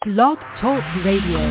Blog Talk Radio.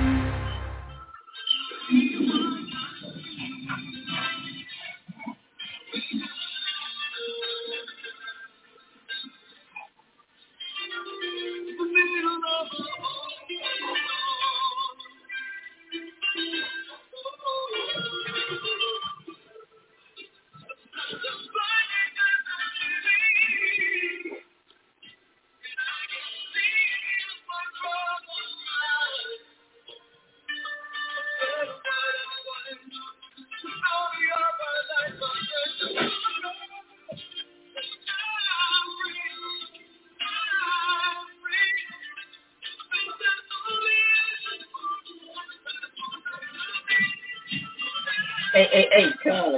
Hey, come.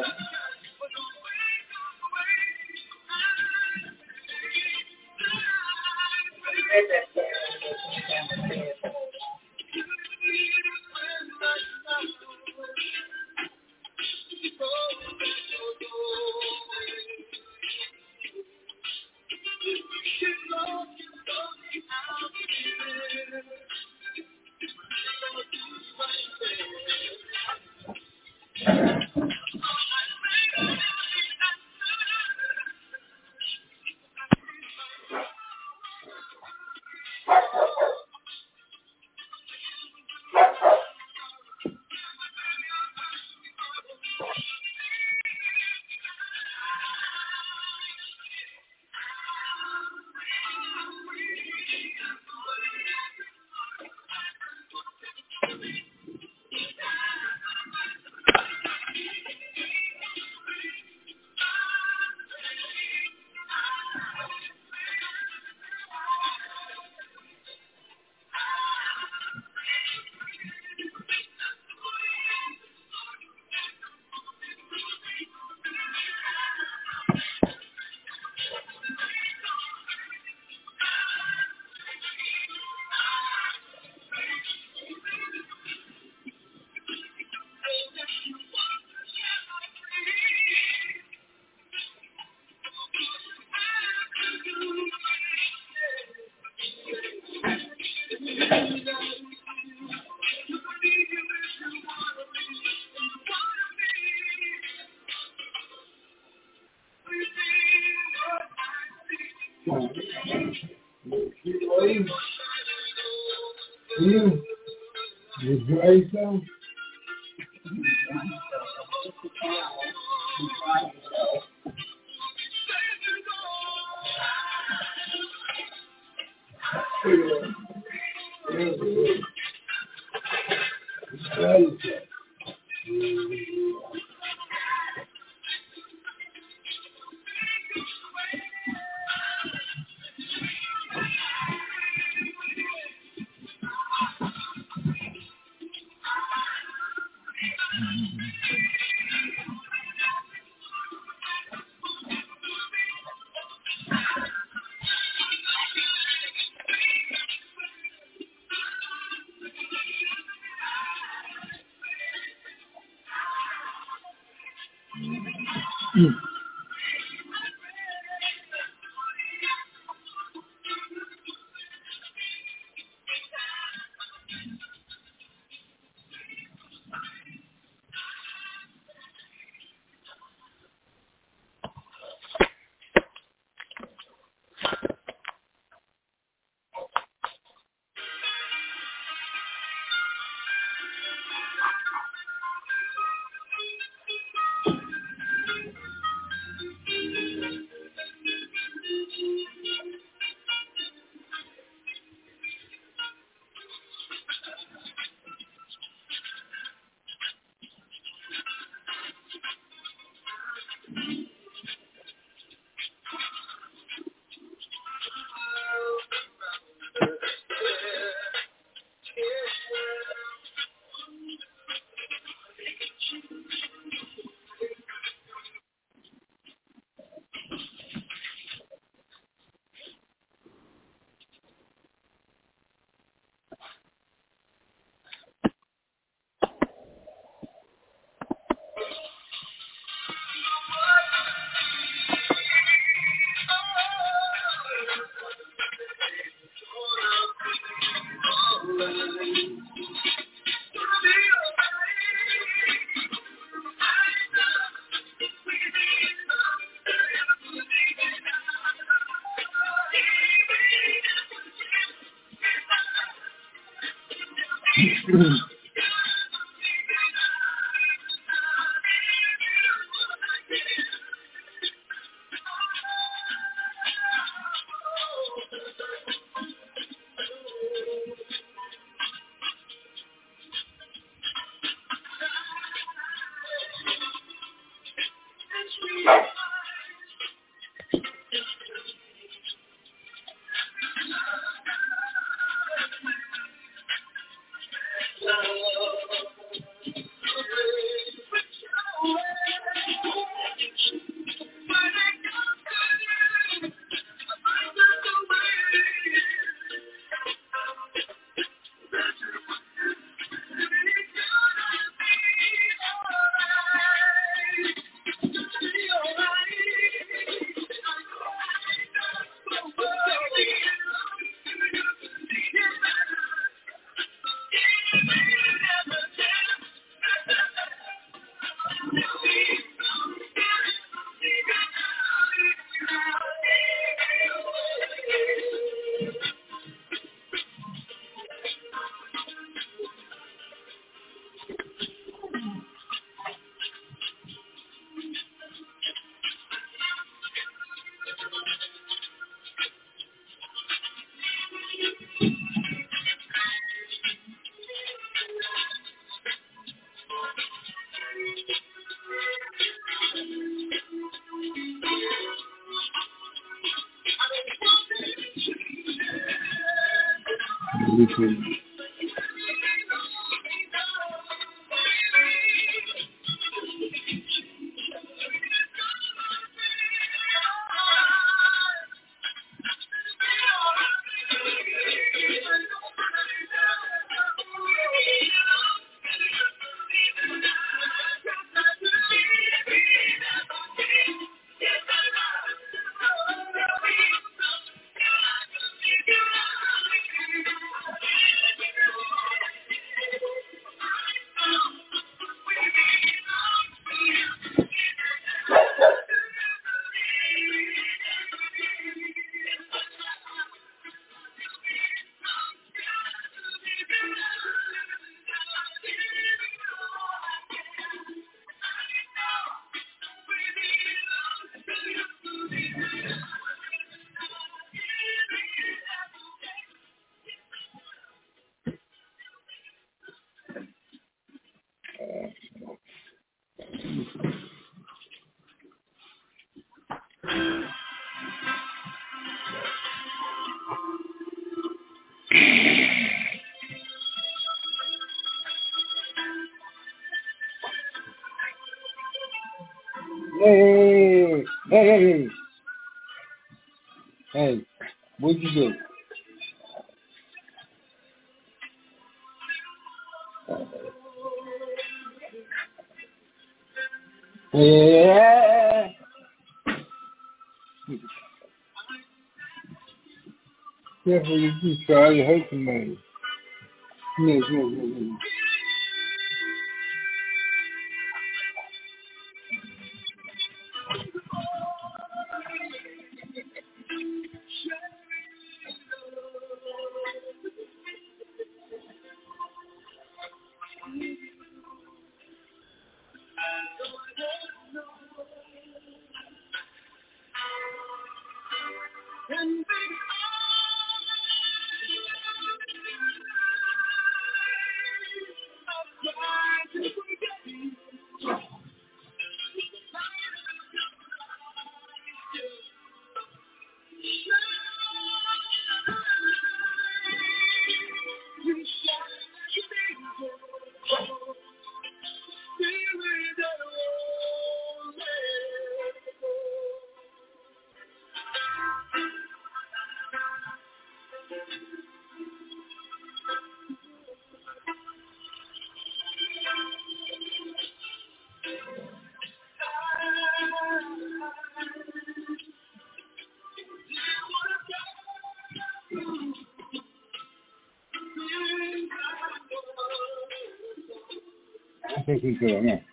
Hey, what'd you do? Yeah. Careful you do, sir. You hurt somebody. Yeah. I think he's good, yeah.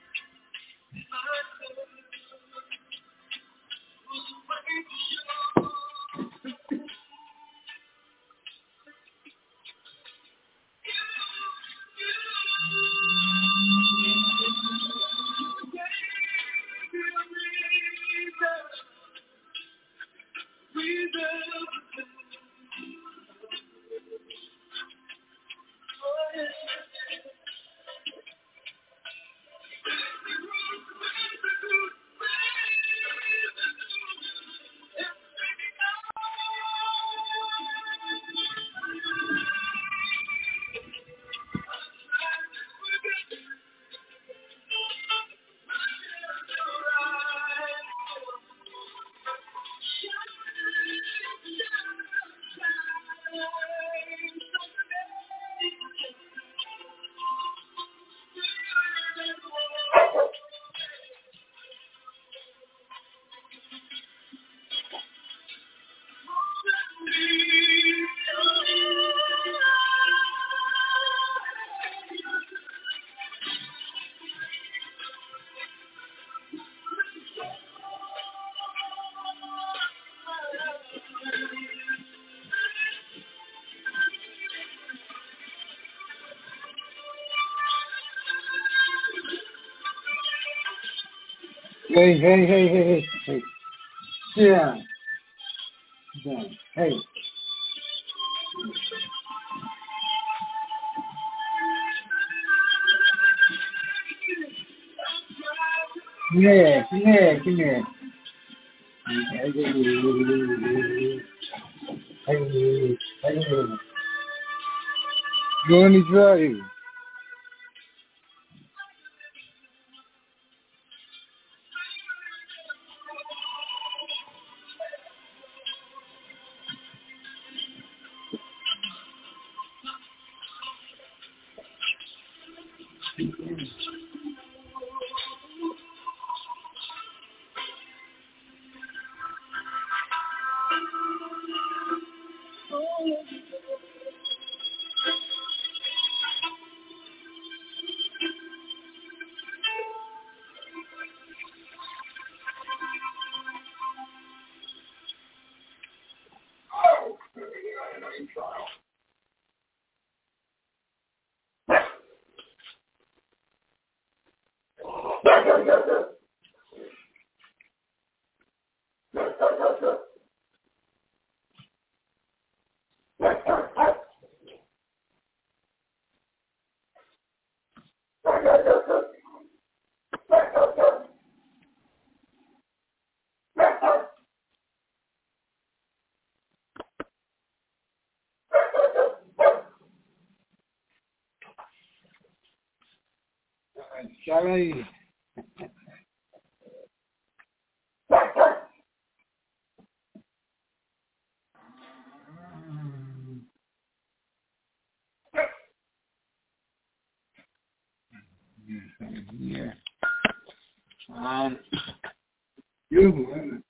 Hey, hey, hey, hey, hey, hey. Yeah. Yeah. Hey. Come here, come here, come here. Go on the drive. Charlie. Yeah. You.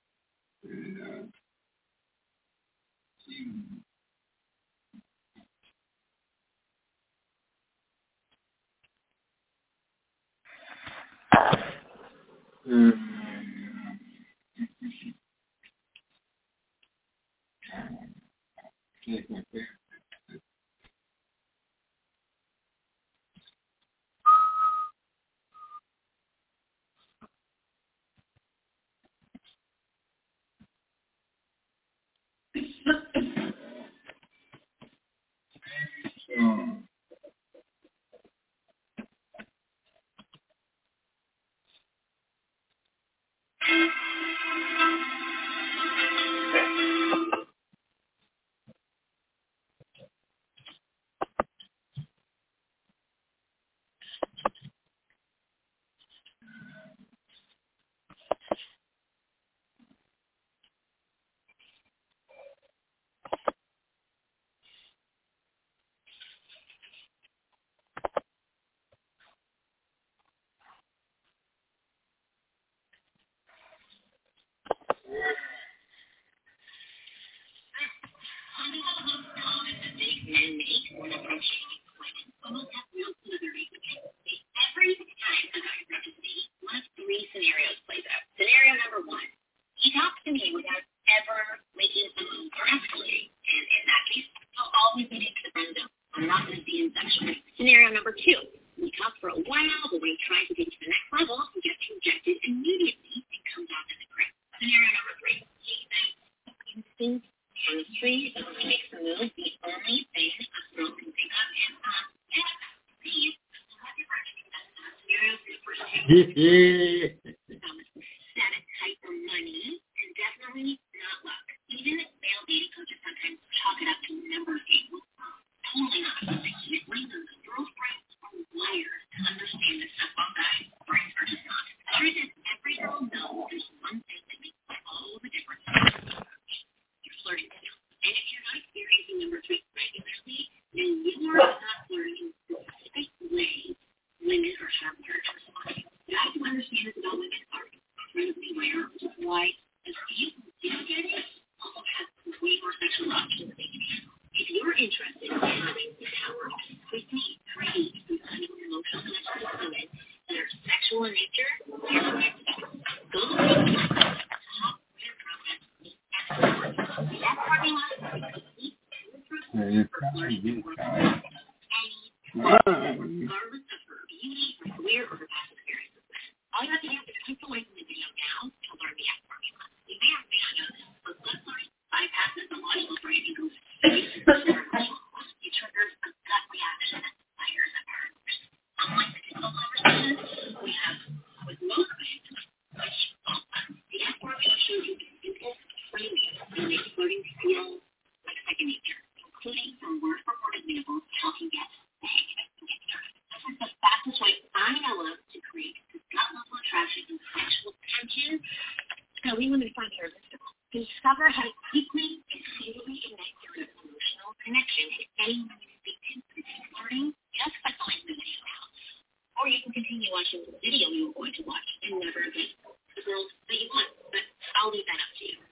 we want to find irresistible. Discover how to quickly and safely connect your emotional connection to anyone you speak to. Learning just by calling the video out. Or you can continue watching the video you were going to watch and never get the girls that you want. But I'll leave that up to you.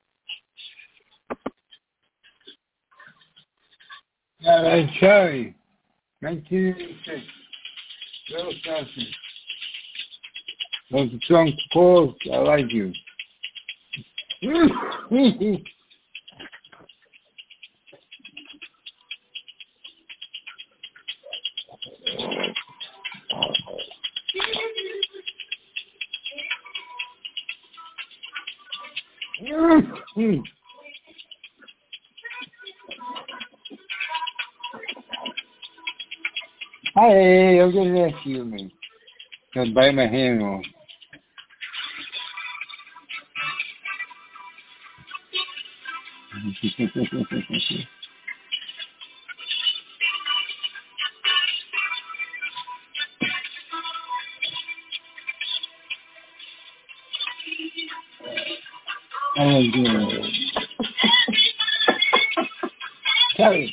Cherry, 1986. Little Sassy. Those drunk calls, I like you. Hey, I'm gonna ask you, man. Don't bite my hand off. I don't do it. Kelly.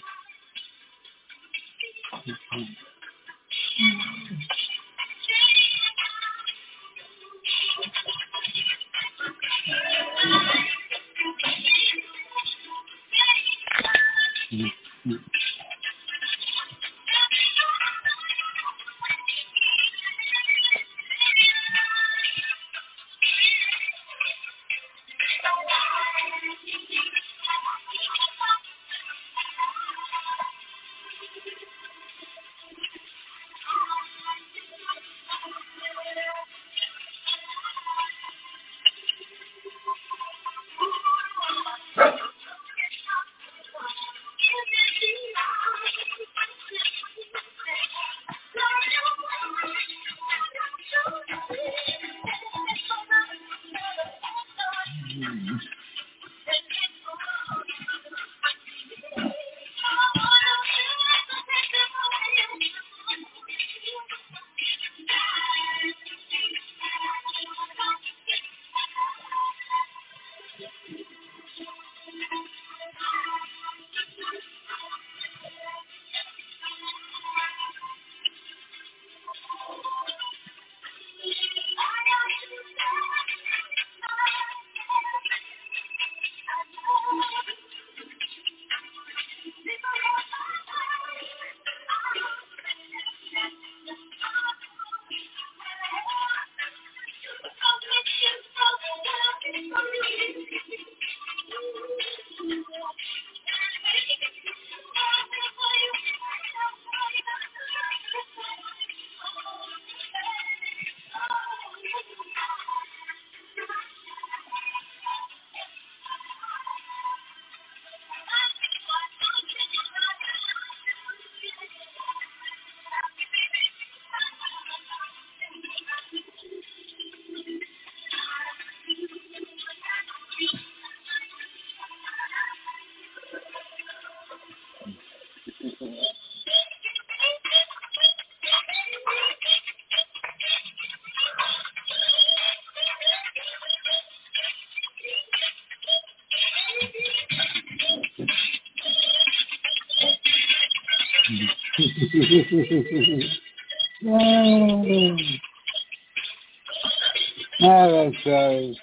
Oh, that's sorry.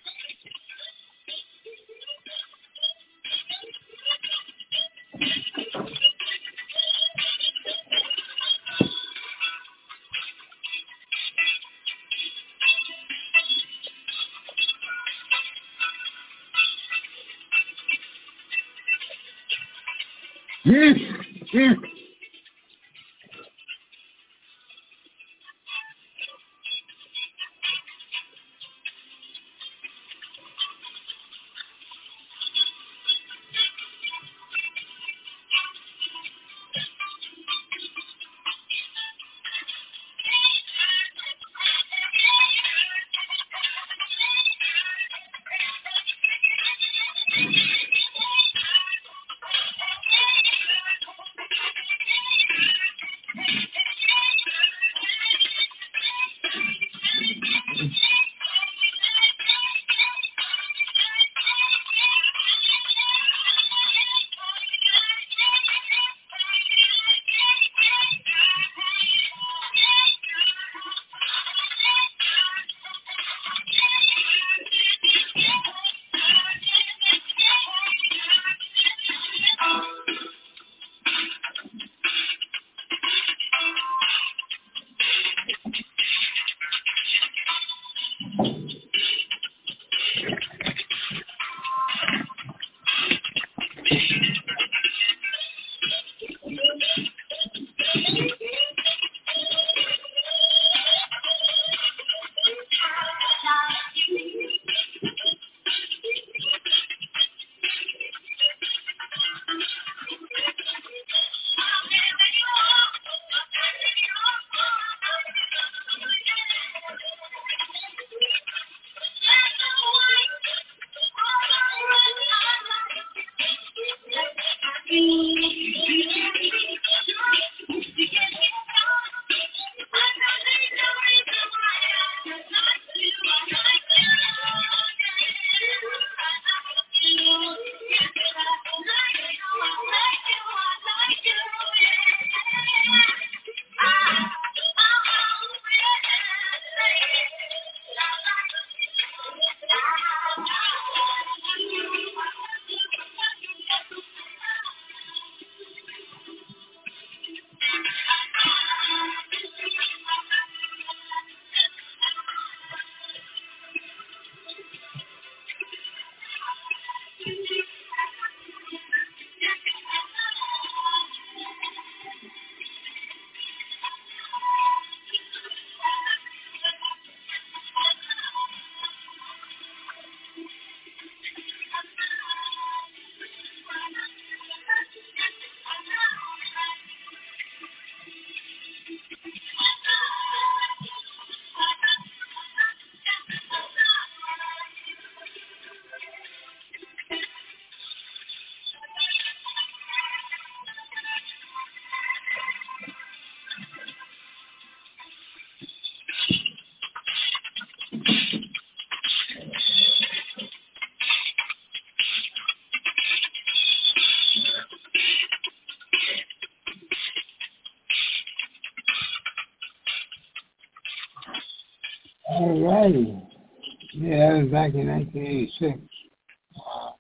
All righty. Yeah, that was back in 1986. Wow.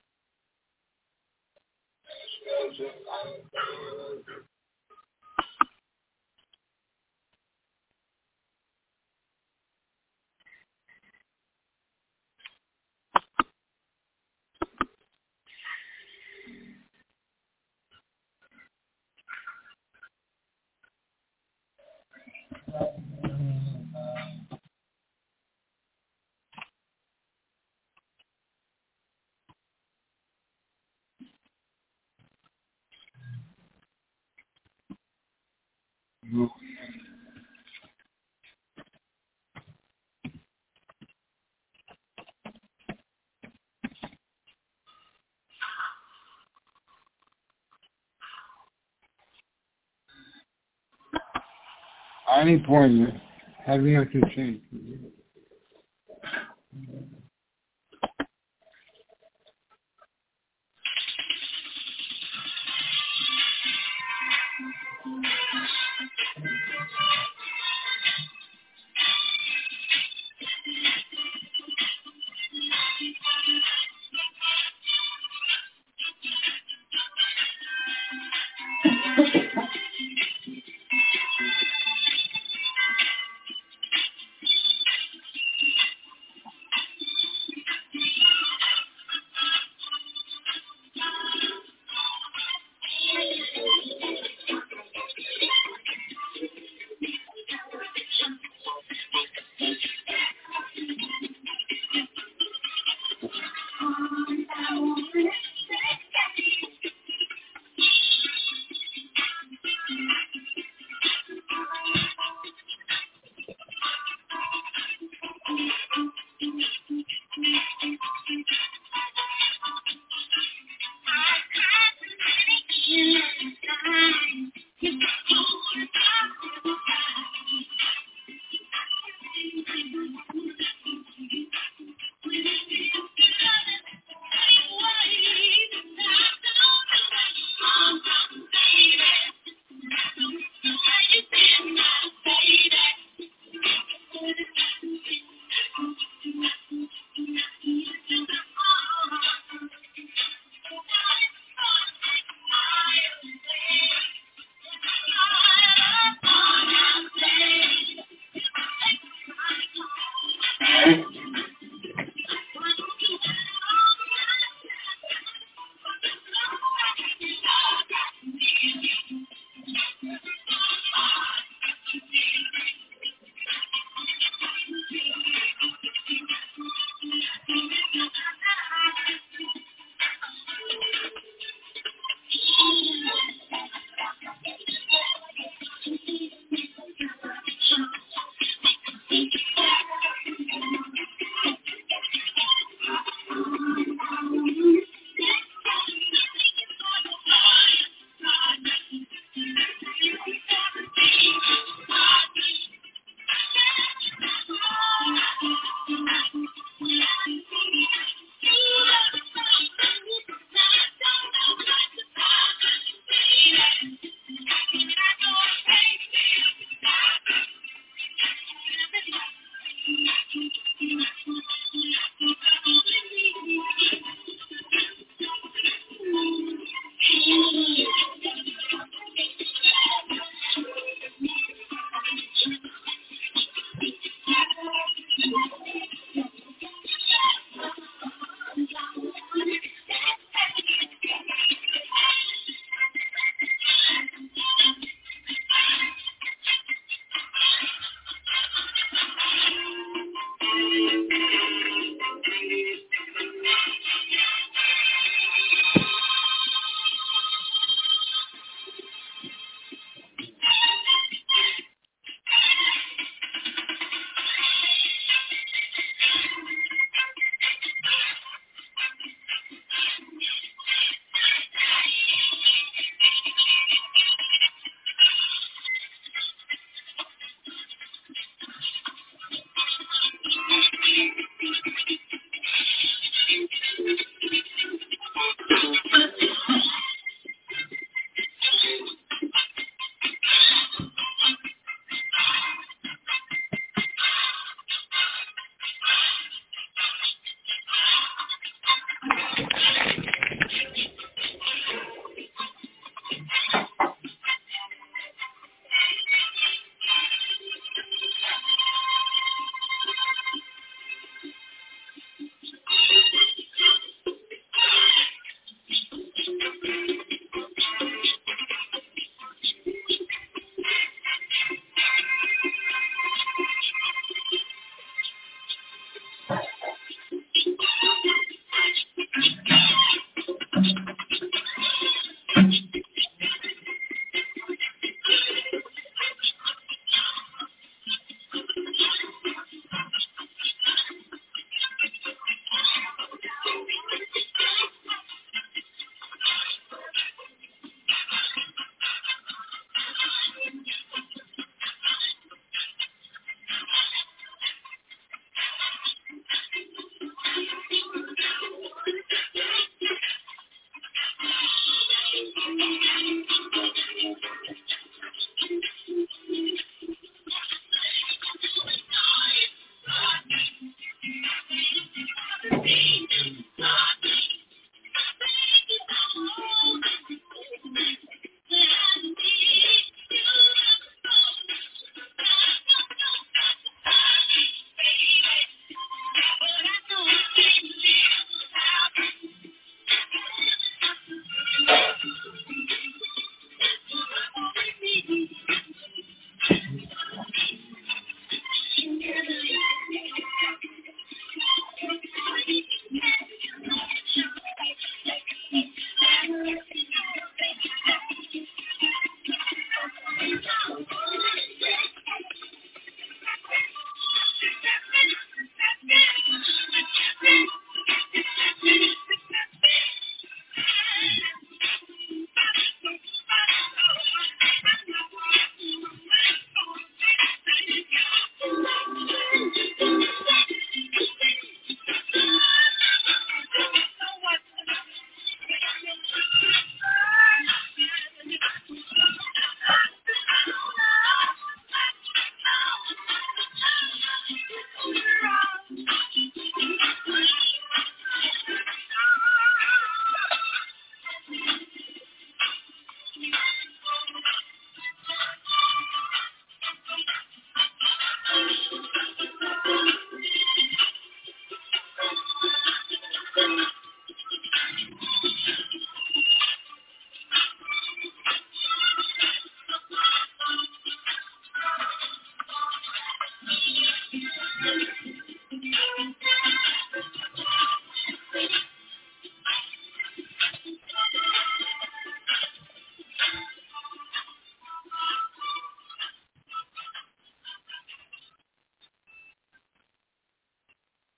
Any point, having up to change.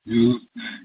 You.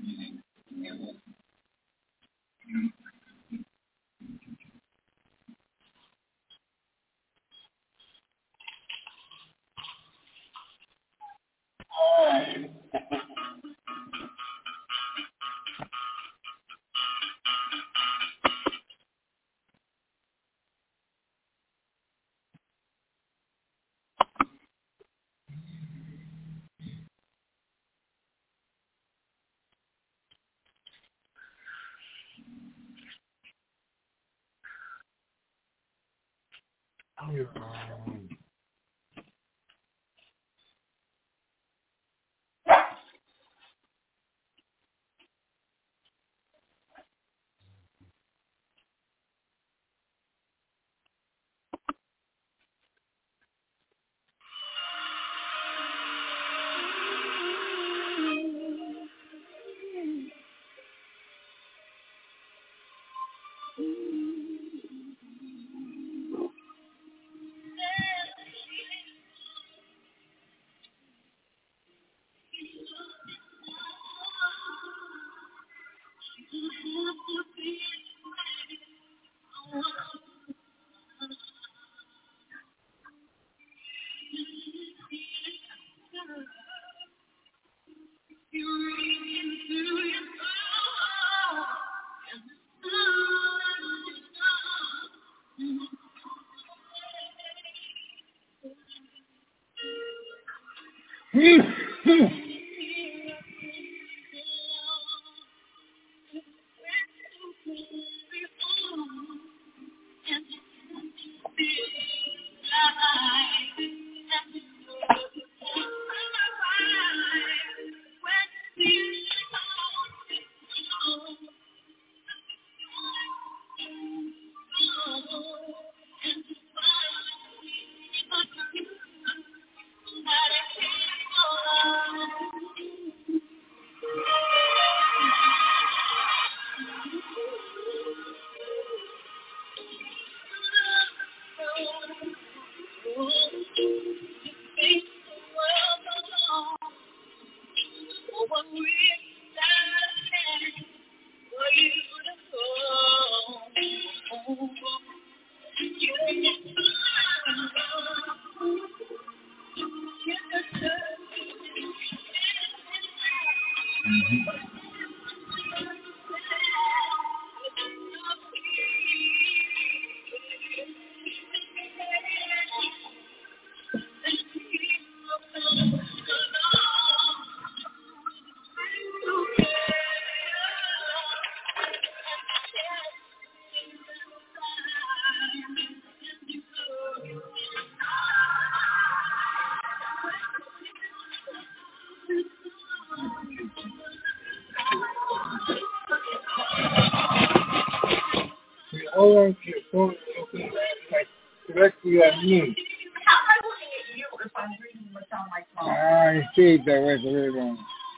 Directly at me. How am I looking at you if I'm reading what's on my phone? I see it that way, it's very wrong.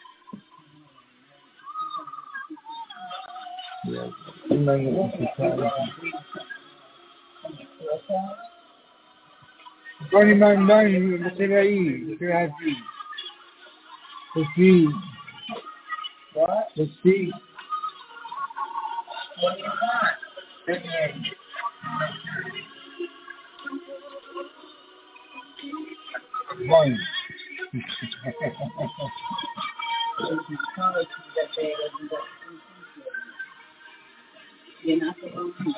Pode mandar você aí, você vai ver. Você. What? Você. What do you want? Mãe. You're not the only one.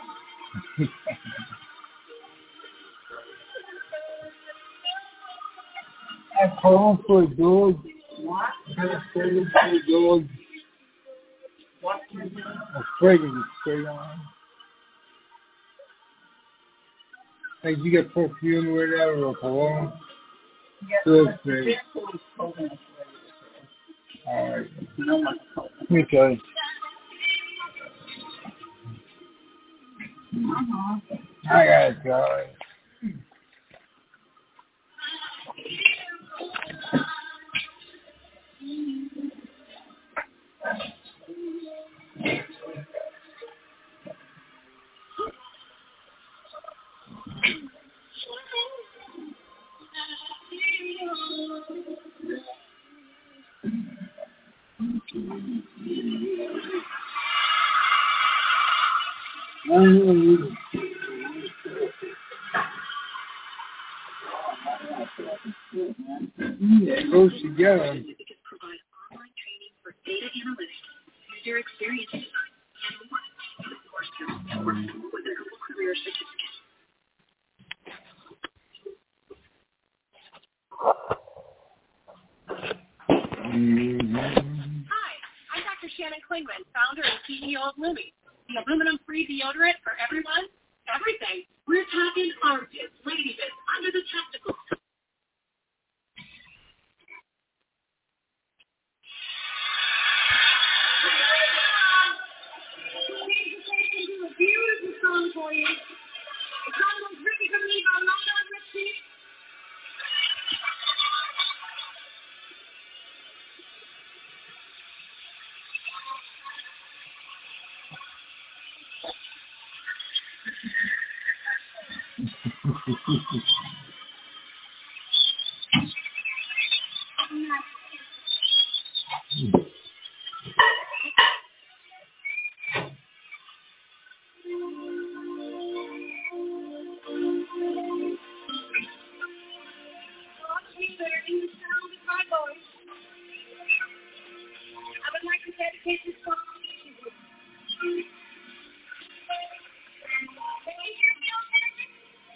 É bom, foi doido. What? Foi doido. What do you do? Afraid of it, straight on. Like you get perfume or whatever, or cologne. Yes, Good. okay. Alright. No one's told me. Let me tell you. I got it, guys. It goes together. Provide online training for data analytics, user experience design, and more. Of course, with a career certificate. Hi, I'm Dr. Shannon Klingman, founder and CEO of Lumi, the aluminum-free deodorant for everyone, everything. We're talking armpits, lady bits, under the testicles. A beautiful song for you. The song was written for me by Lionel Richie. I would like to dedicate this song to you. Can you hear me okay?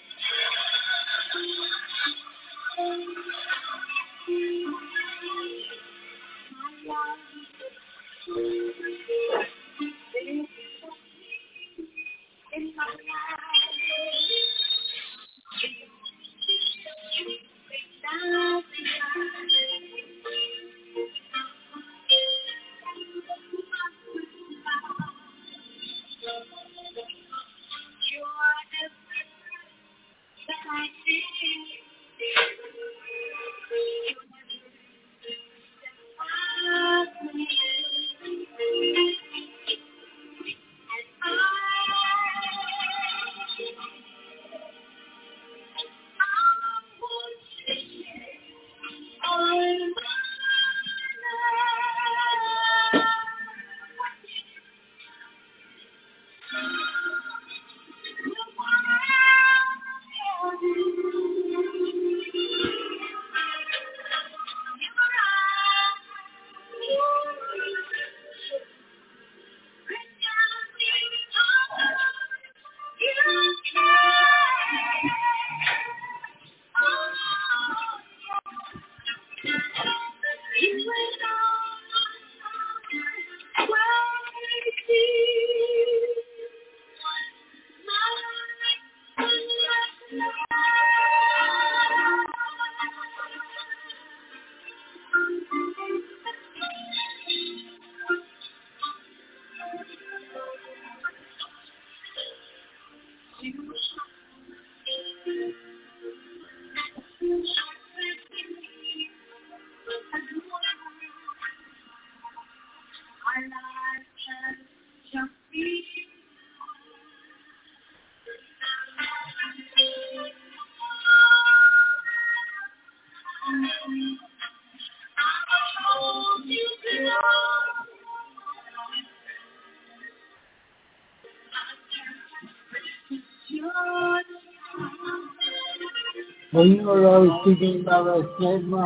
Well, you know what I was thinking about last night, Ma?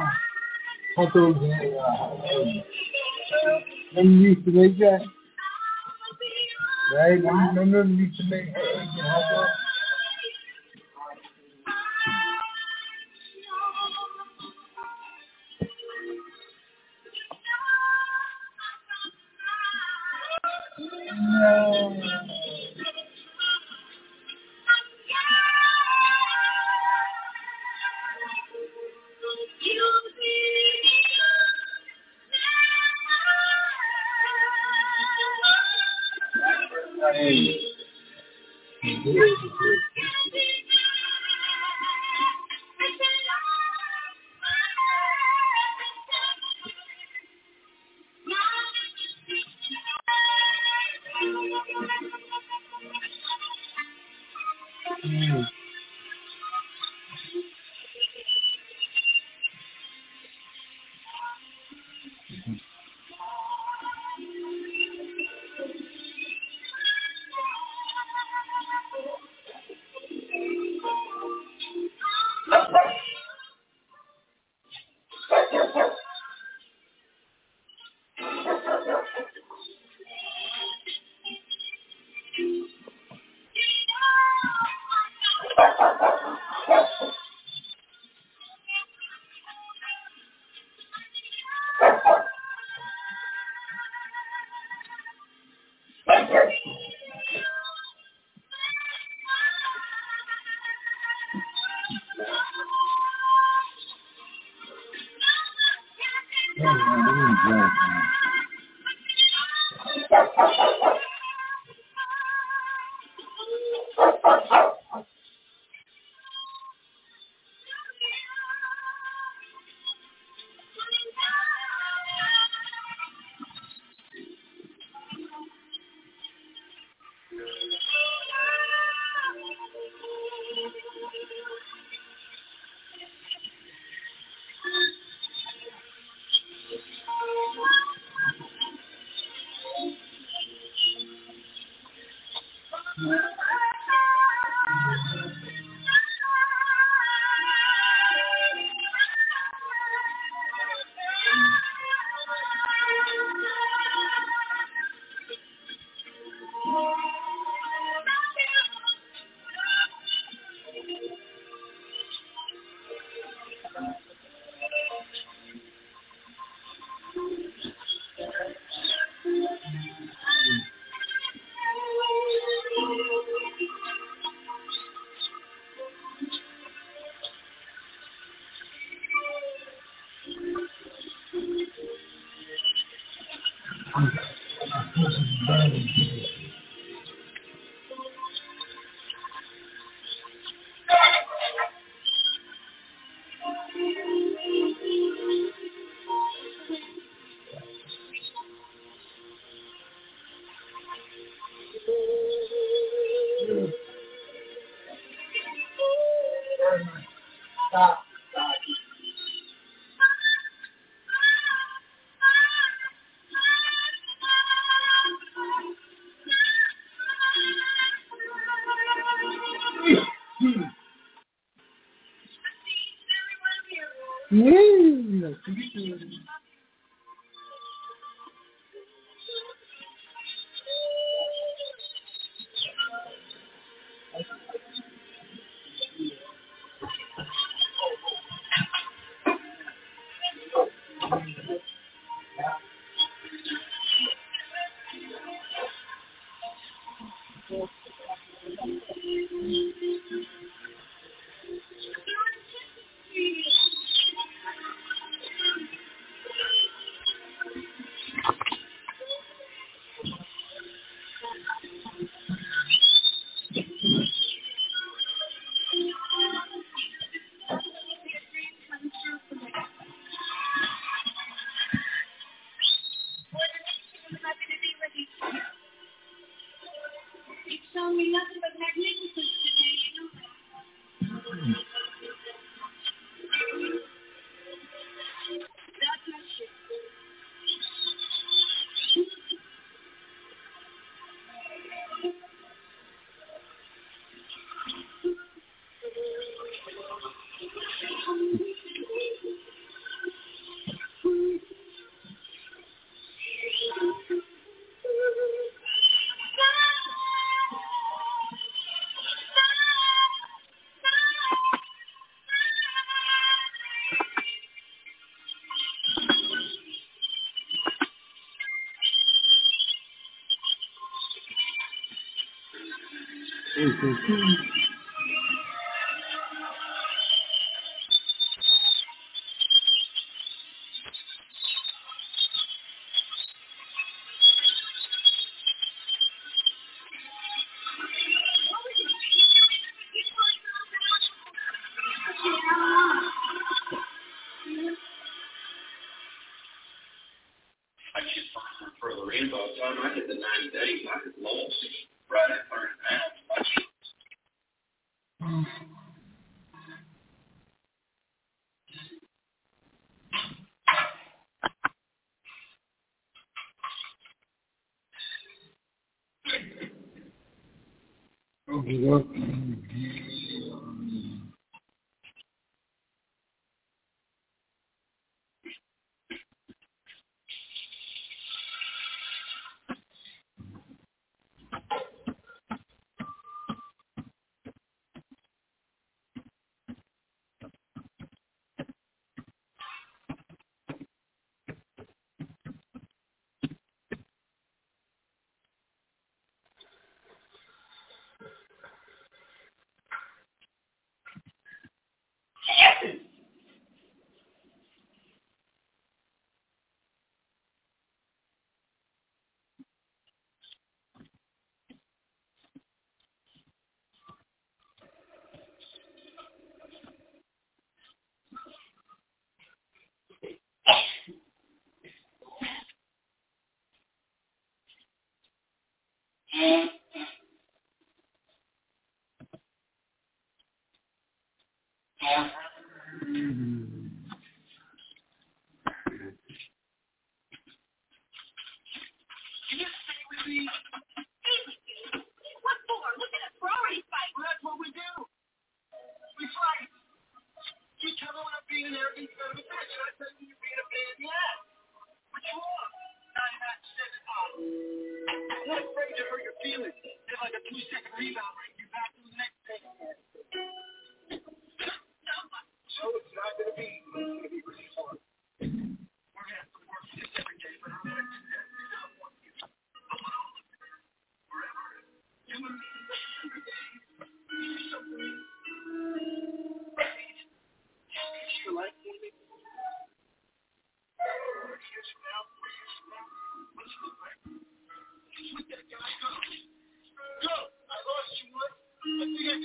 Hot dogs when you used to make that, right? Remember we used to make hot dogs?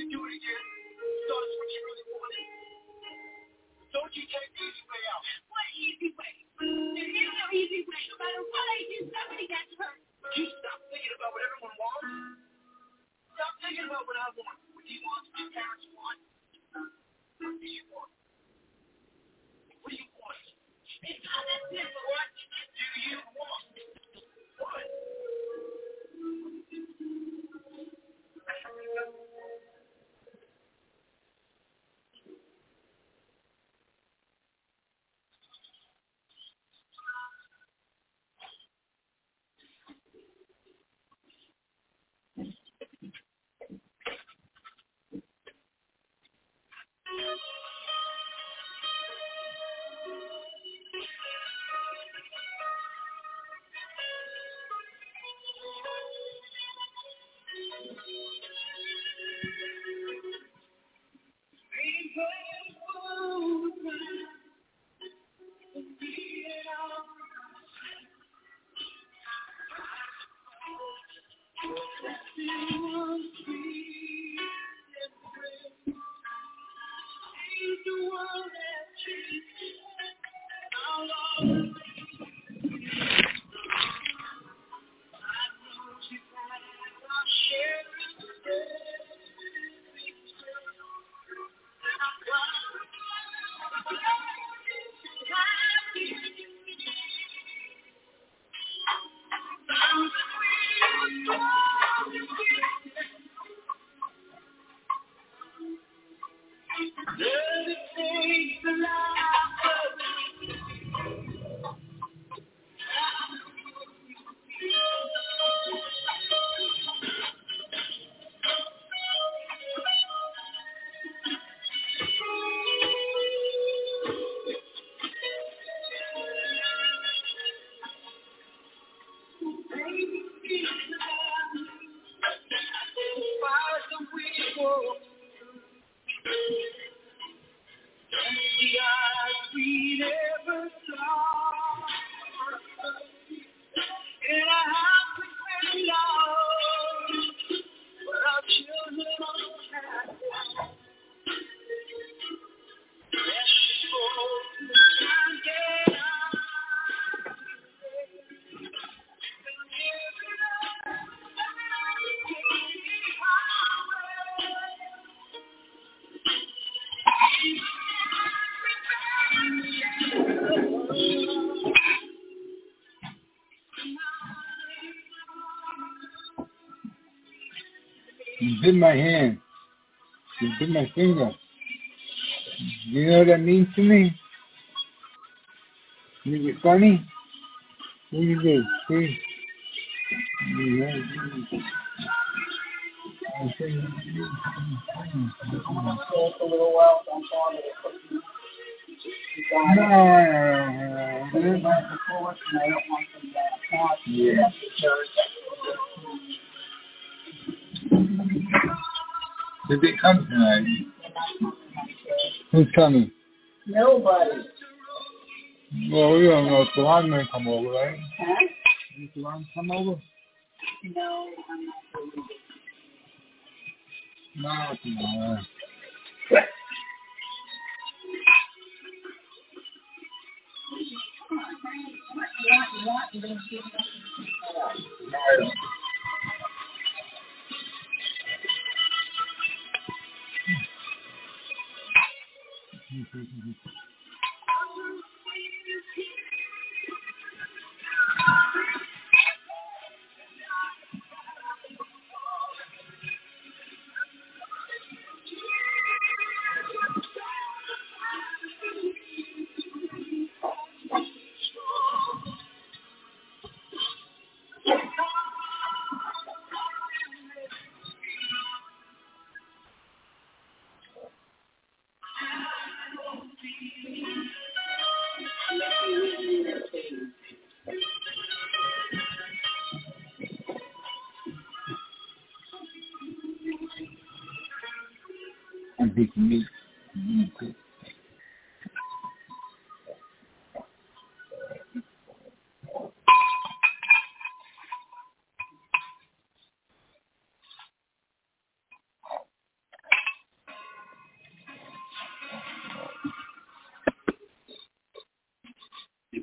do it again. So that's what you really wanted. Don't you take the easy way out. What easy way? There is no easy way. No matter what I do, somebody gets hurt. You stop thinking about what everyone wants. Stop thinking about what I want. What do you want? My parents want. What do you want? What do you want? It's not that simple. What do you want? What? You bit my hand. You bit my finger. You know what that means to me? Is it funny? What do you do? See? A little while, don't bother to put you. No. I don't want them that. Yeah. Did they come tonight? Who's coming? Nobody. Well, we don't know if the line may come over, right? Huh? Did the line come over? No, I'm not believing. No, it's not. You don't give me I'm picking meat.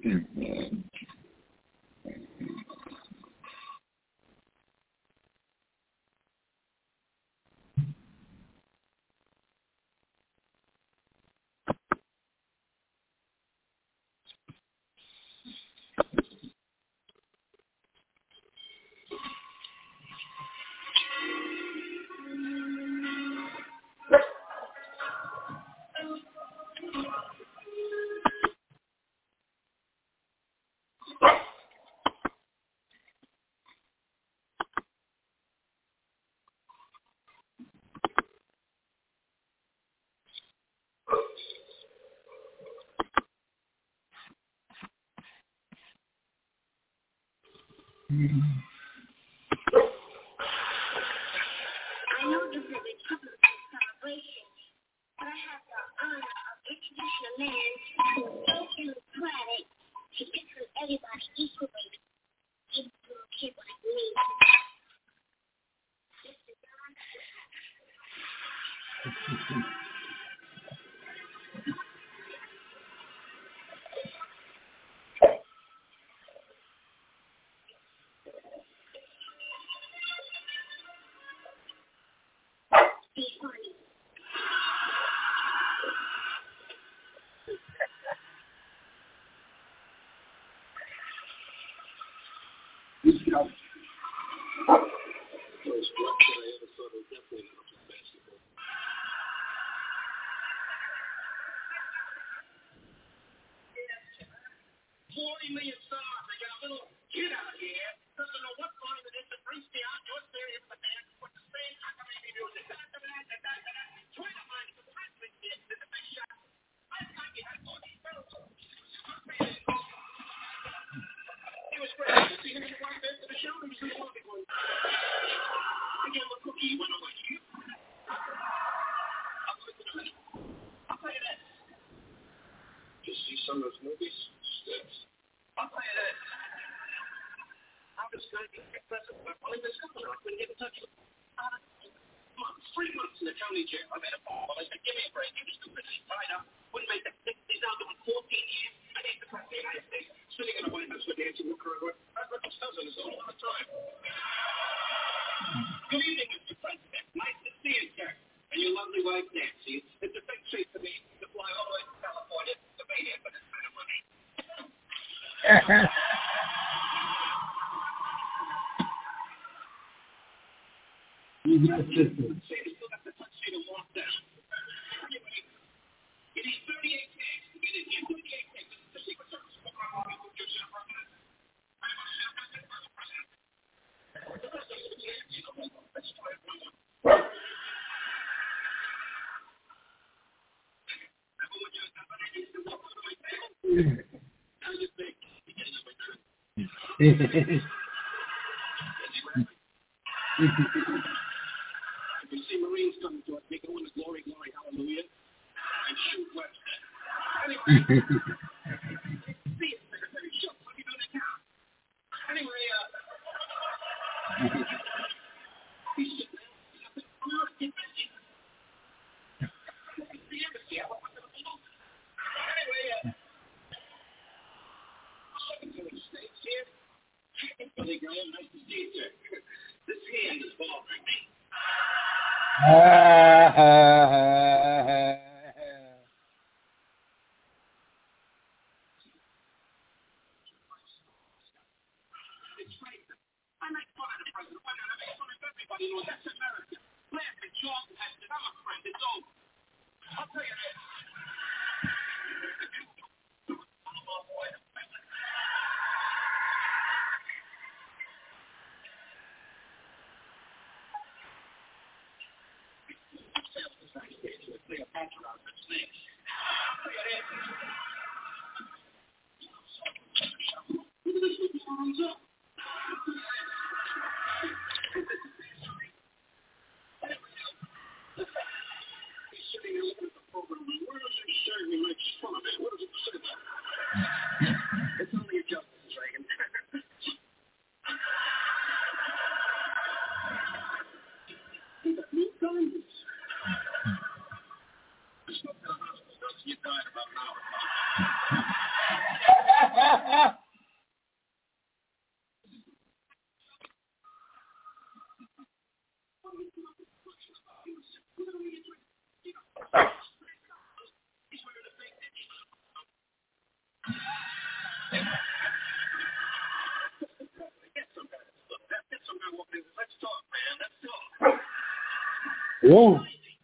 I know this is a public celebration, but I have the honor of introducing a man who's so democratic, he gets with everybody equally, even to a kid like me. Mr. Don be funny. $40 million stars. They got a little kid out here. Doesn't know what part of it is that brings me out. Your theory of the man with the same academic music. Try to find the president kid in the big shot. I thought you had all these bells. He was great. You see him in the one bed to the show. He was in the one big one. I gave him a cookie. He went over to you. I'll listen to him. I'll tell you this. You see some of those movies? Steps. I'll tell you this. I'm just going to be impressive by pulling this couple out. I couldn't get in touch with them. 3 months in the county jail. I made a phone call. I said, give me a break. You stupid. She's tied up. Wouldn't make that 60. He's now doing 14 years. I hate the fact the United States sitting in the White House with Nancy Walker. I've got those cousins all the time. Good evening, Mr. President. Nice to see you, sir. And your lovely wife, Nancy. It's a big treat for me to fly all the way to California to be here for this kind of money. He's my sister. Still got the tuxedo locked down. Anyway, you need 38 tags to get in here. 38 tags. This is the Secret Service. I'm going to give you a president. I'm going to have to the president. The rest of the tags, you know, let's try it one more. Everyone just got what I need to walk over my table. How do you think? You getting up my turn? If you see Marines coming to us, they go into glory, glory, hallelujah, and shoot Webster. Anyway, see it, Secretary Schultz. What are you doing in town? Anyway, he's sitting there. I'm not getting busy. It's the embassy. I want to go. Anyway, Secretary of State's here. Billy Graham, nice to see you, sir. This hand is bothering me. It's right. I make fun of the president. Why not? I make fun of everybody. You know, that's America. Laugh and joke and that's it. I'm a friend. It's over. I'll tell you this. Cleopatra out of snakes. Look at this with the arms up. He's sitting there looking at the program. Where does it say he makes fun of it? What does it say about it? It's only a joke, Mrs. Reagan. He got new guns. You died about an hour. Whoa.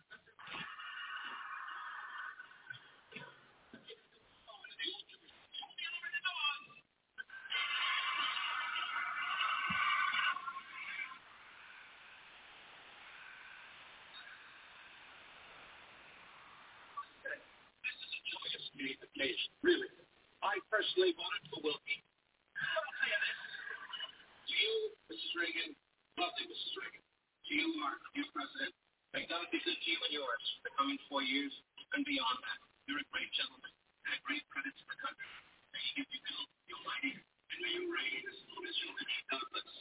Really. I personally voted for Wilkie. Let me say this. To you, Mrs. Reagan, lovely Mrs. Reagan. To you, Mark, your president. May God be good to you and yours for the coming 4 years and beyond that. You're a great gentleman and a great credit to the country. May you give you good, your mighty, and may you reign as long as you live. God bless.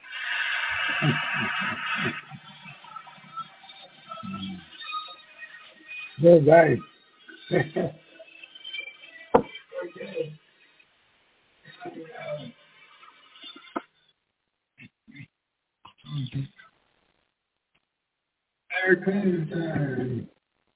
No, guys. Airplane time.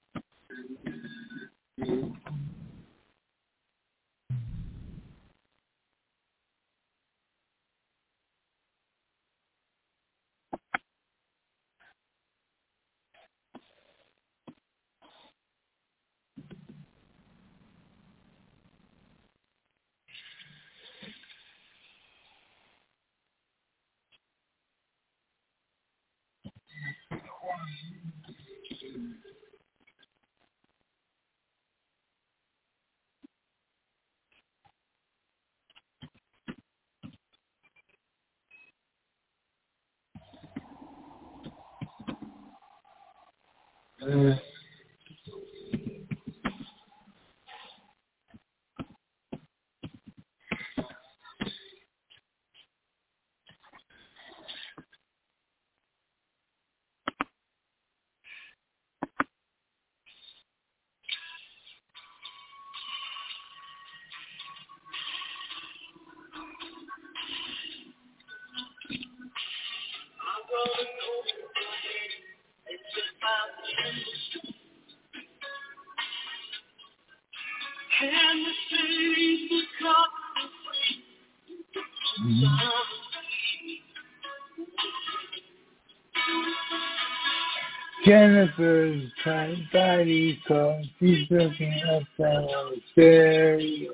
Jennifer's body call. She's looking upside on the stereo.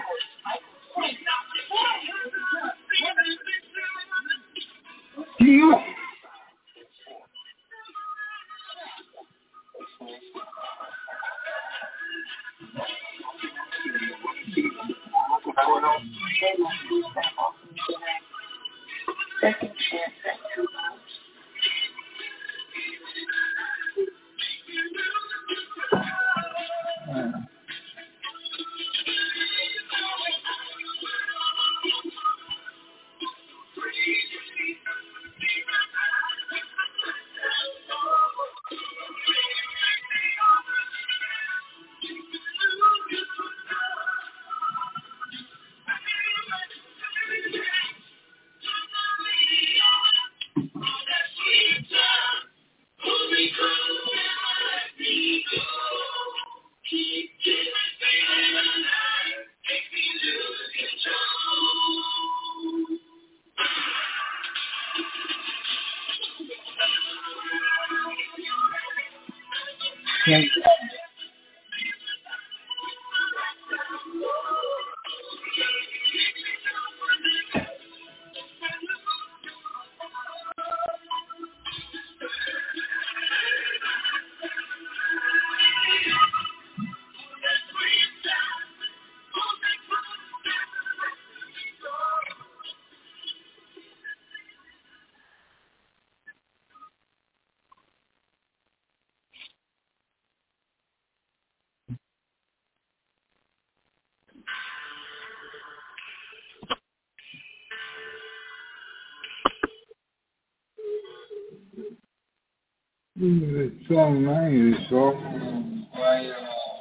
The song I use, song by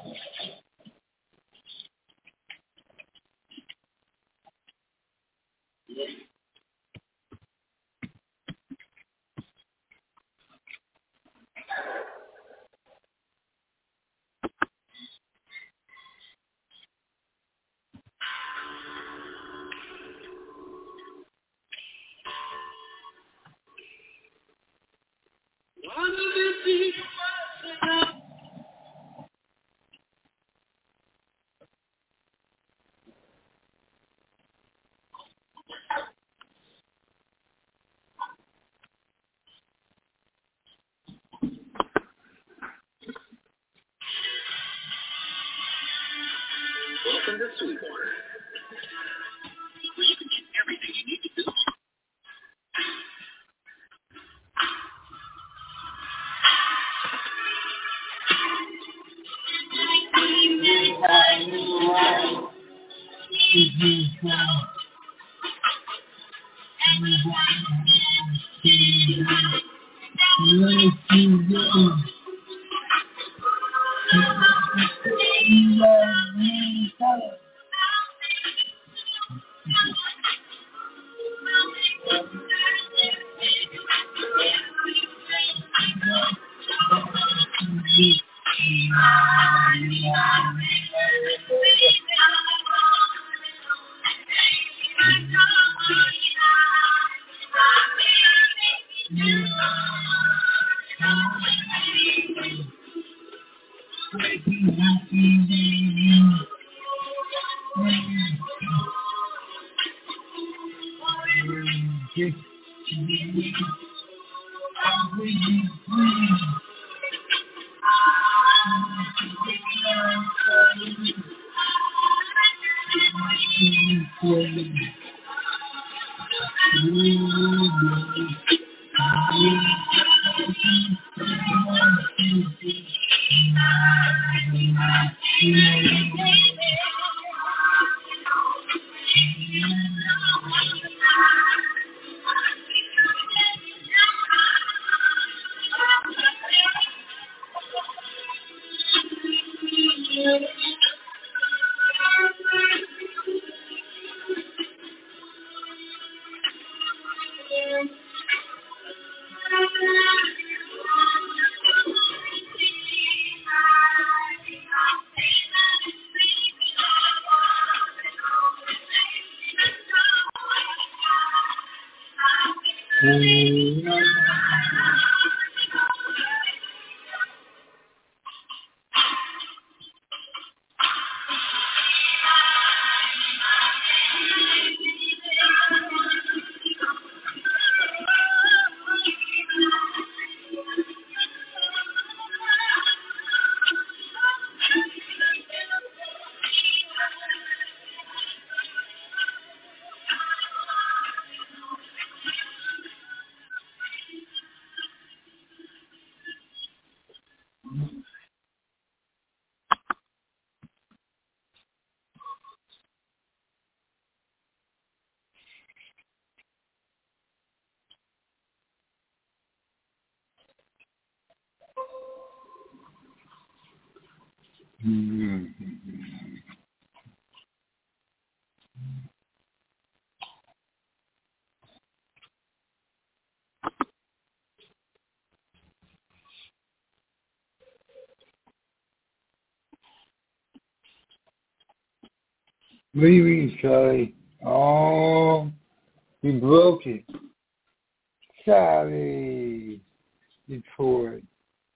Welcome to Sweetwater. Where you can get everything you need to do. What do you mean, Charlie? Oh, you broke it. Charlie, you tore it.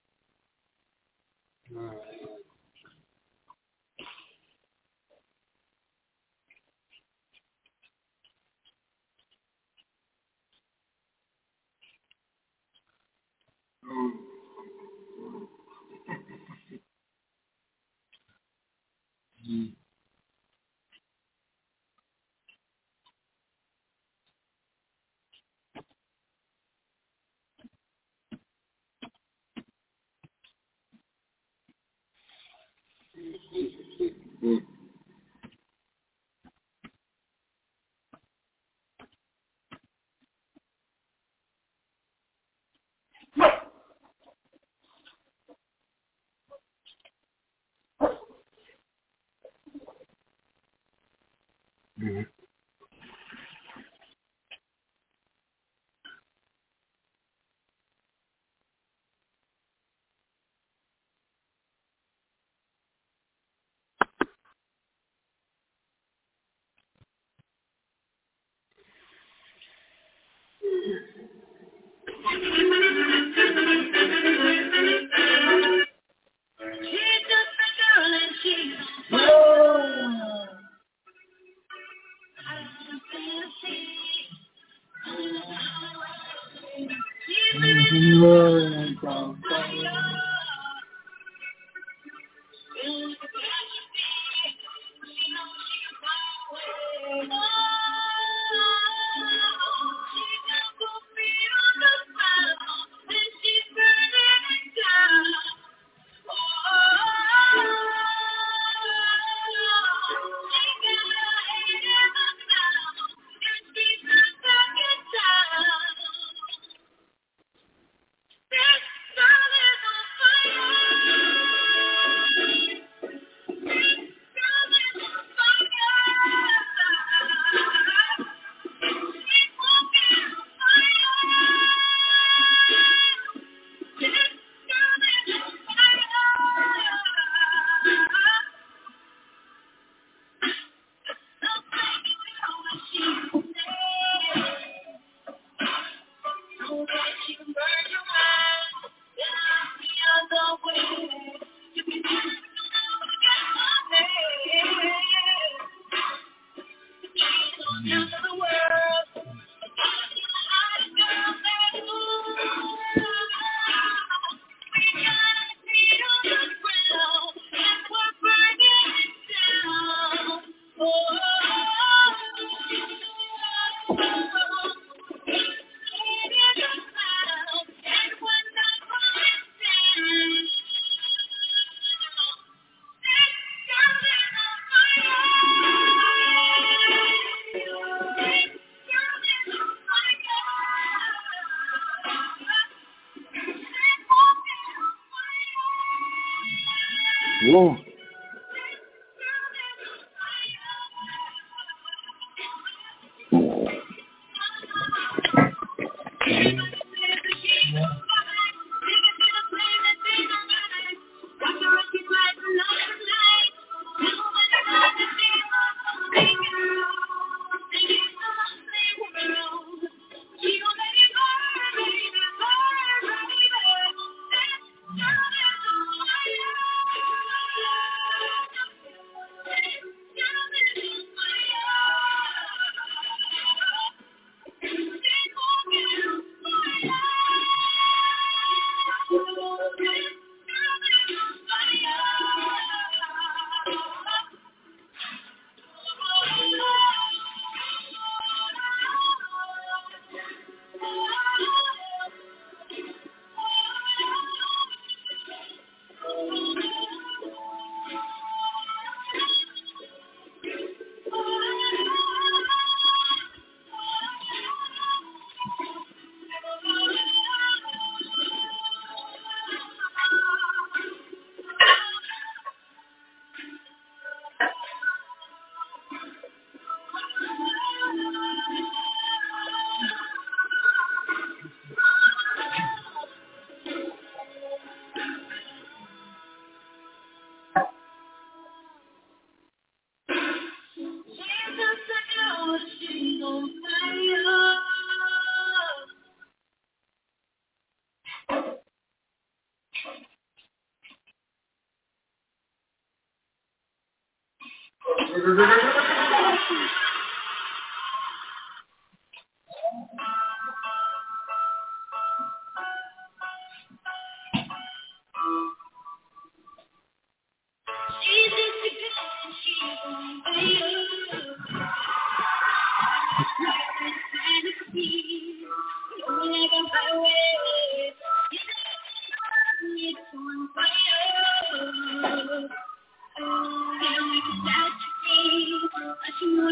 Whoa.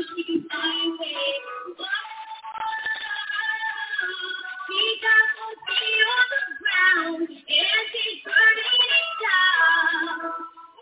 she can find me. He got one feet on the ground, and she's burning it down.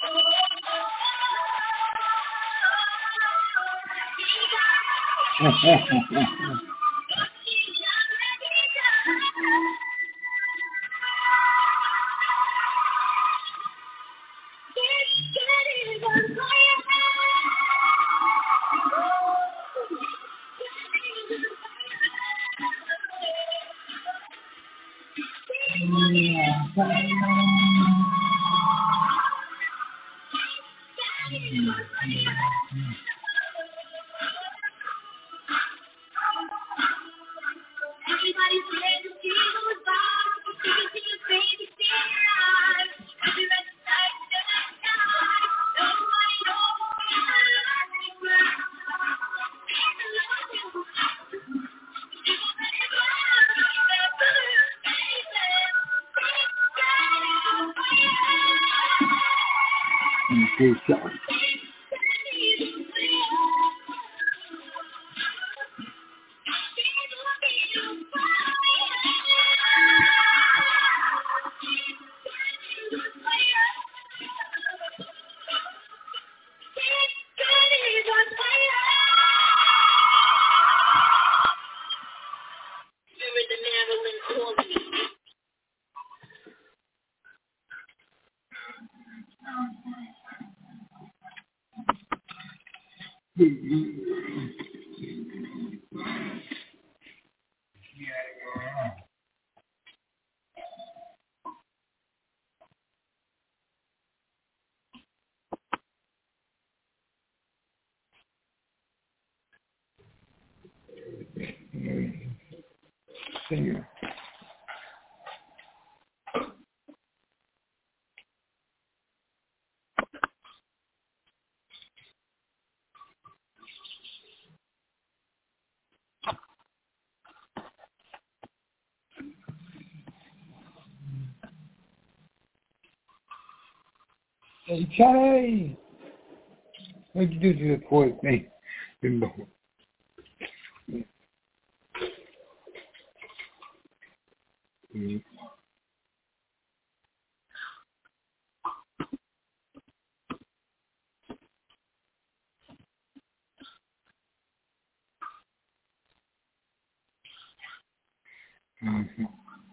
Everybody's ready to see who's boss. See your baby, see your eyes. Every red side to the sky. Nobody knows who's lasting ground. Good shot. Singer. Hey, Charlie! What'd you do to the poor thing? Mm-hmm.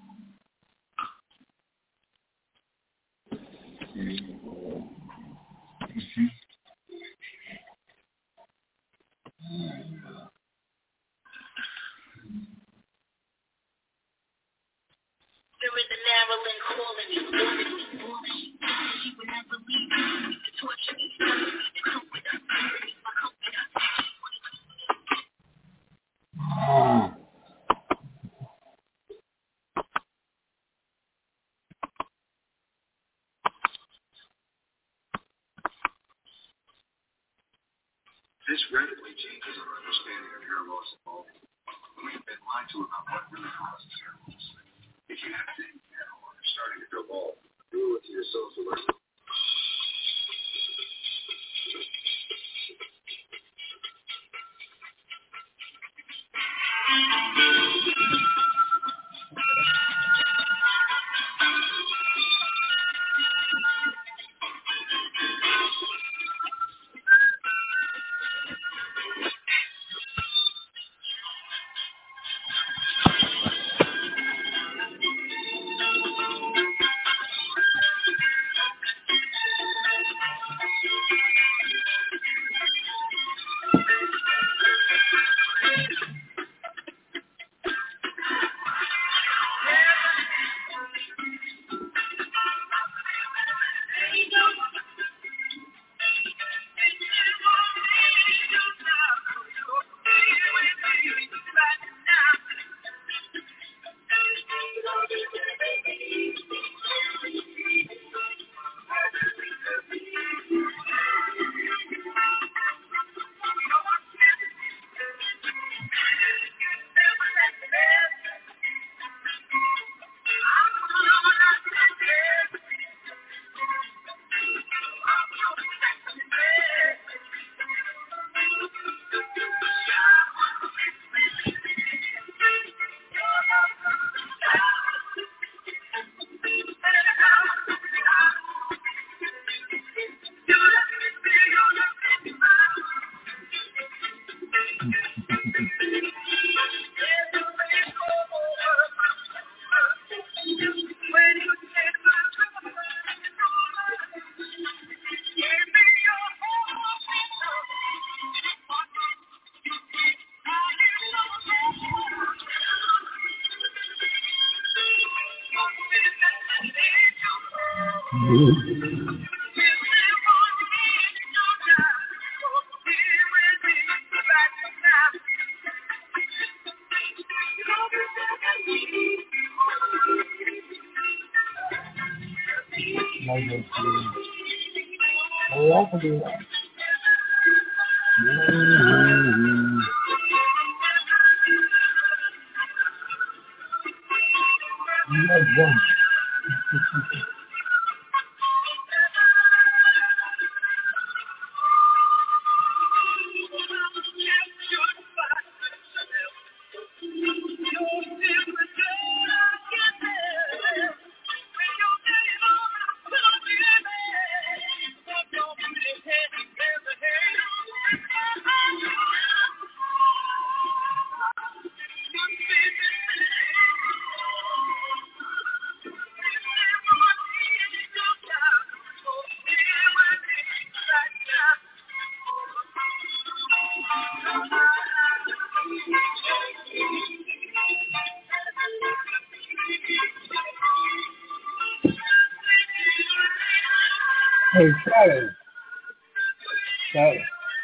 There is a Marilyn calling me, warning me, warning me. She would never leave me. To torture me, to come with us, my confidence. This radically changes our understanding of hair loss involvement. We've been lied to about what really causes hair loss. If you have thin hair or you're starting to go bald, do it to yourself to learn. Hey, Charlie. Charlie.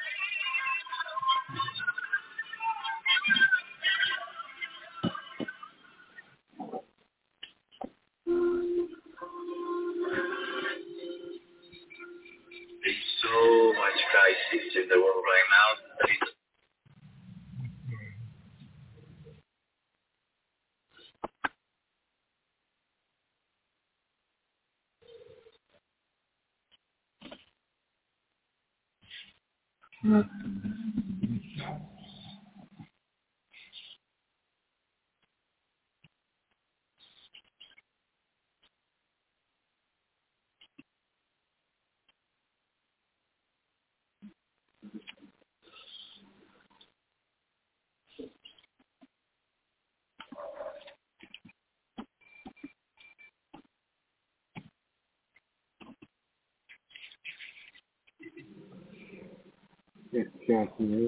There's so much crisis in the world right now that it's Exactly.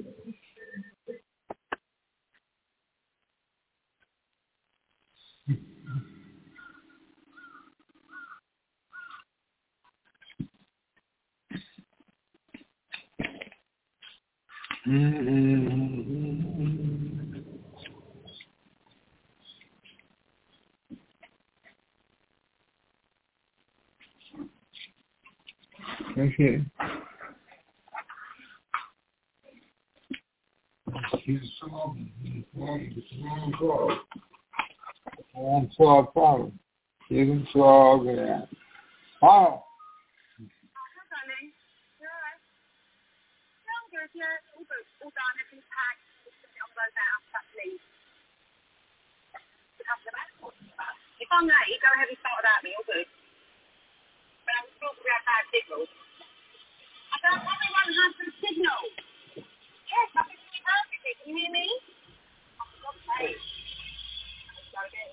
Okay. Unsolved problem. Didn't solve it. Oh. Darling, you're all right. No, I'm good, yeah. All done, everything's packed. Just put it on the road now. That's me. If I'm late, go ahead and start without me, all good. But I'm sure we have bad signals. I don't want anyone has some signal. Yes, I can see perfectly. Can you hear me? Oh, for God's sake. Let's go again.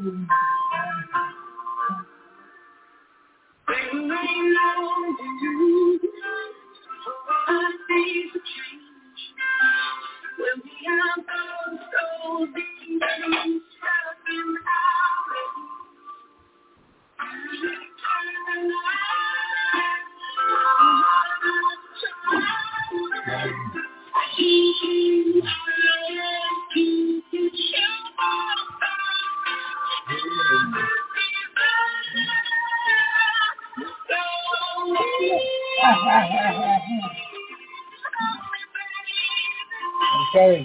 Okay.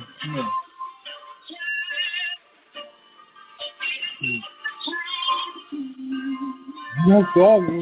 No problem.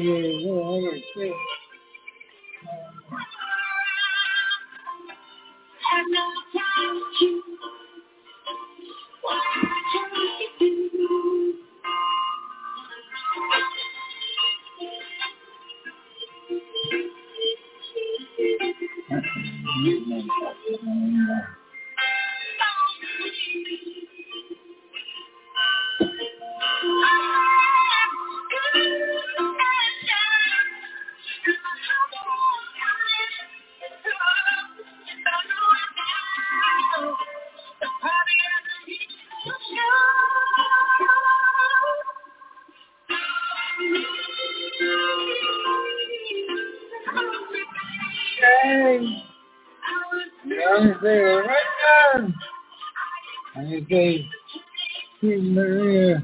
Okay. Maria.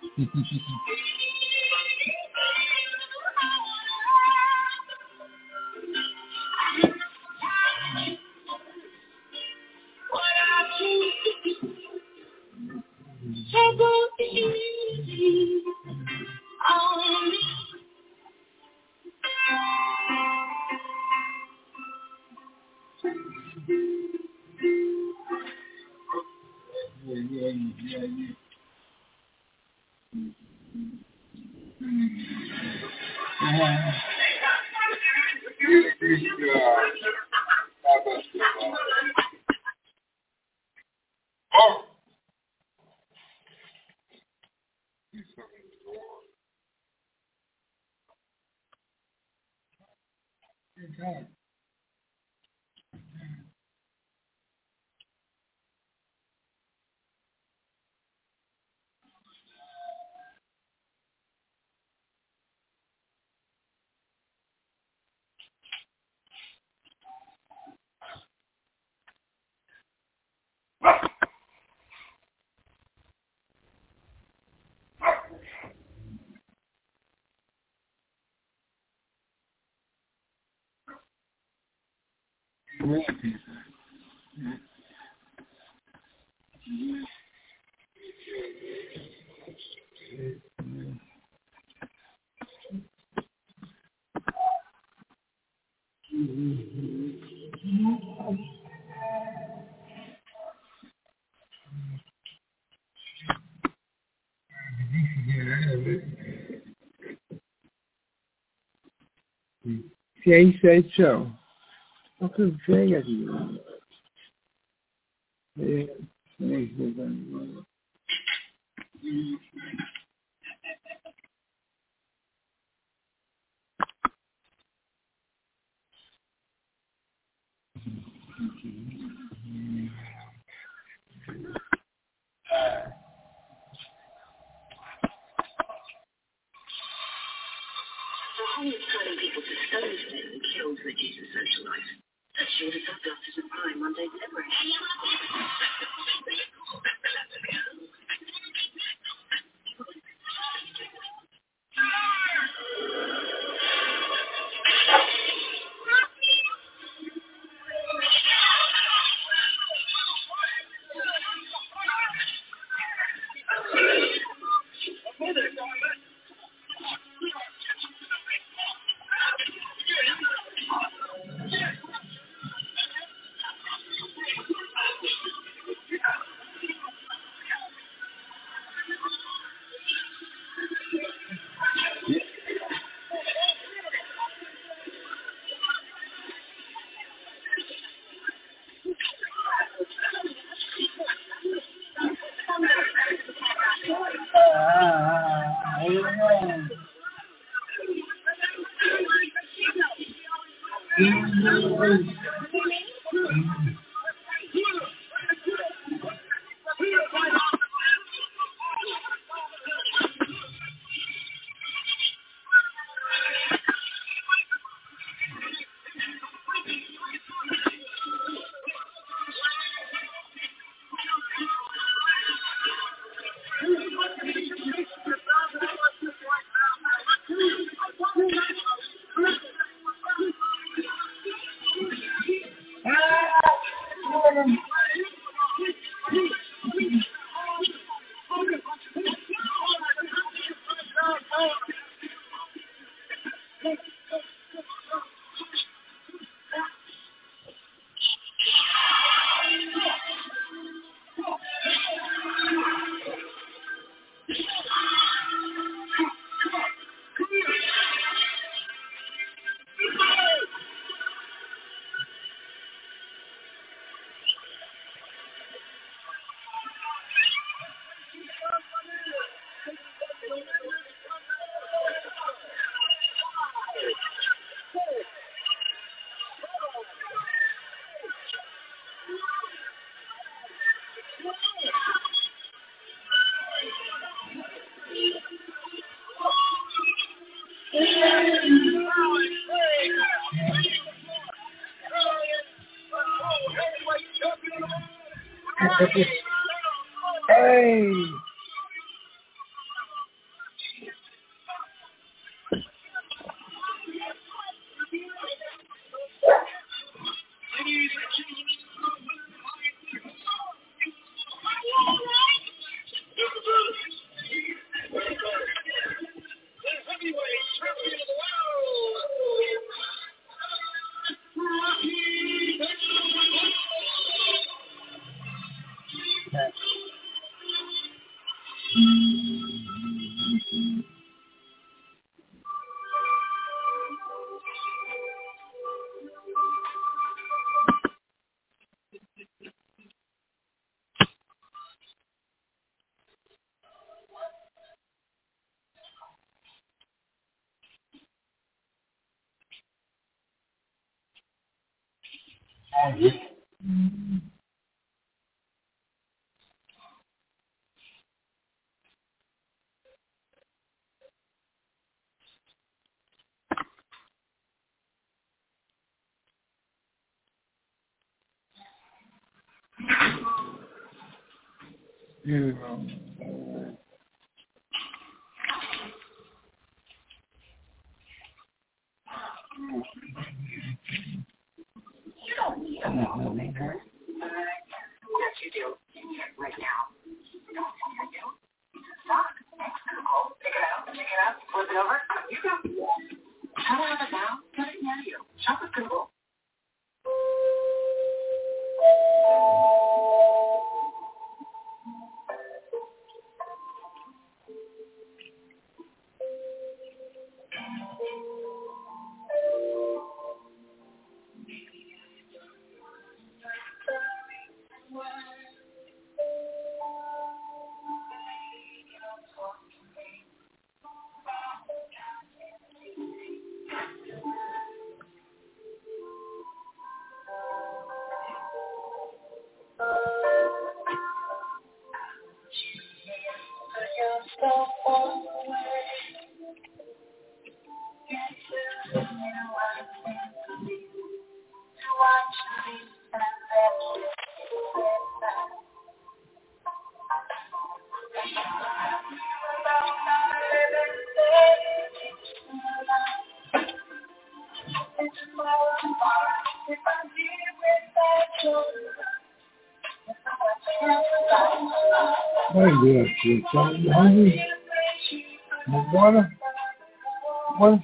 Yeah, he said so. I couldn't say it. Hollywood turning people to stones and kills reduce the social life. That's sure to have doctors and Prime Monday delivery. Hey! What is this? You hungry? More water? What?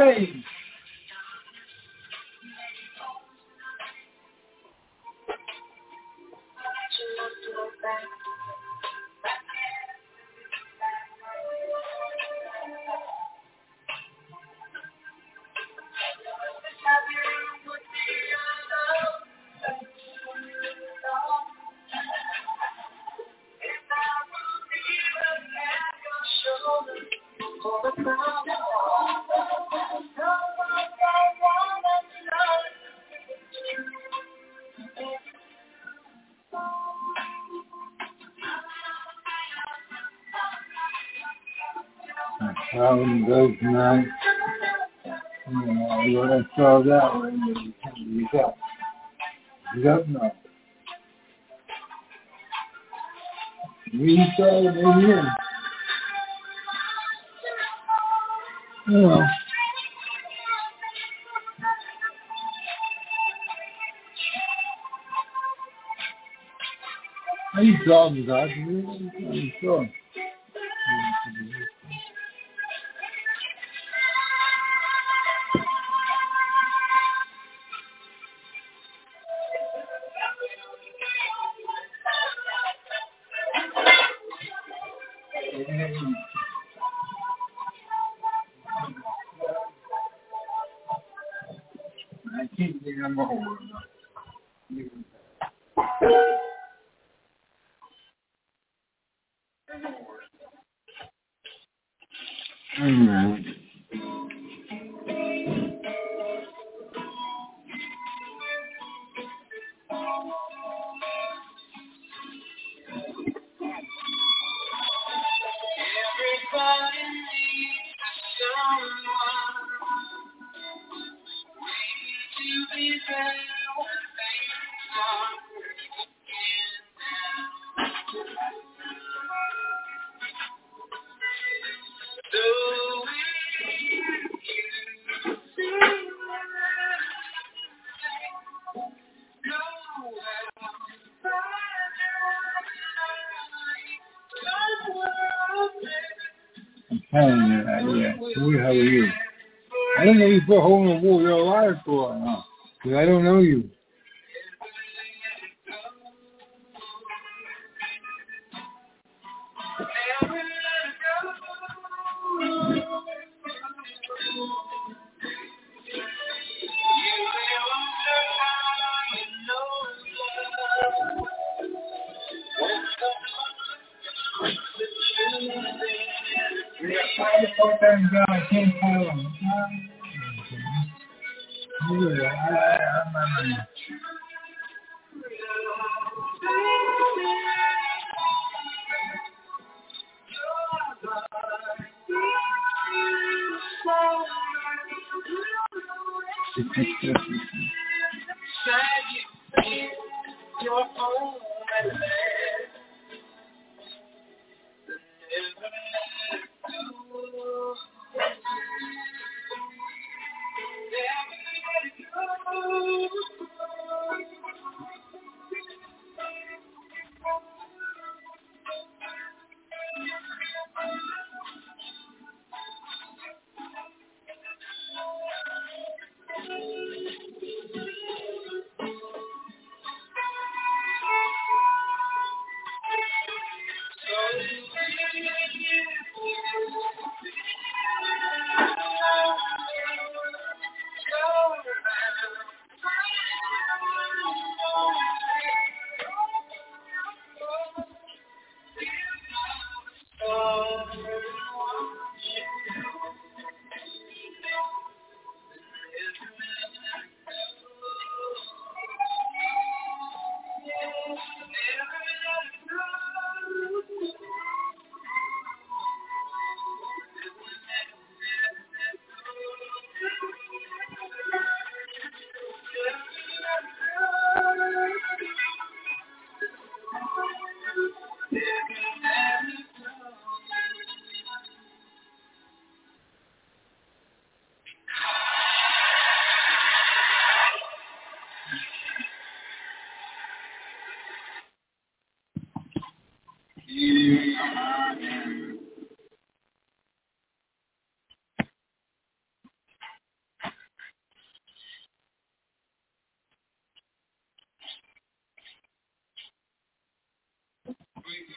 Hey! Problem goes tonight. What I saw that one, he's up. He's up now. We saw it in here. Yeah. How you talking, God? I'm sure. I keep thinking I'm old. Yeah. How are you? I don't know you put a hole in the wall. You're alive for it now. Because I don't know you. I can't tell them.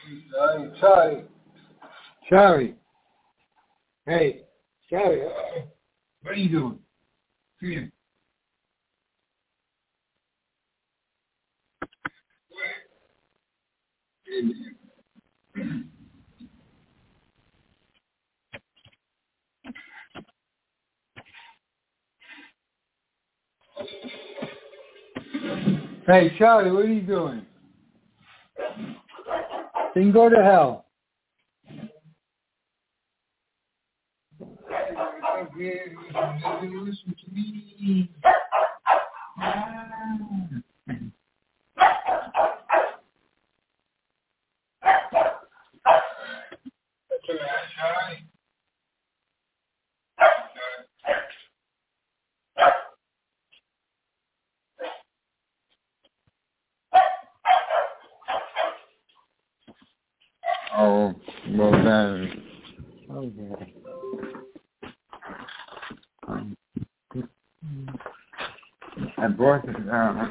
Charlie. Hey, Charlie. What are you doing? Come here. Hey, Charlie, what are you doing? Then go to hell. Listen to me. Oh, well then. Okay. I brought it down.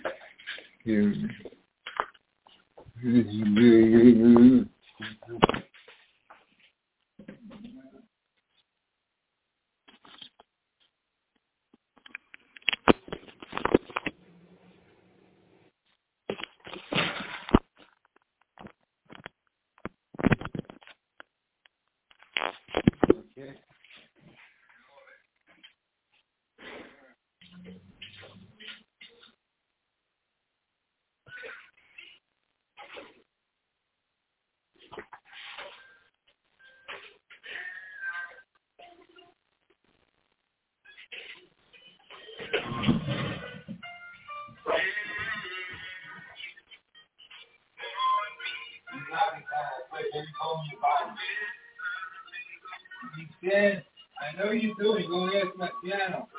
Okay. He said, I know you do it. Go ask my piano.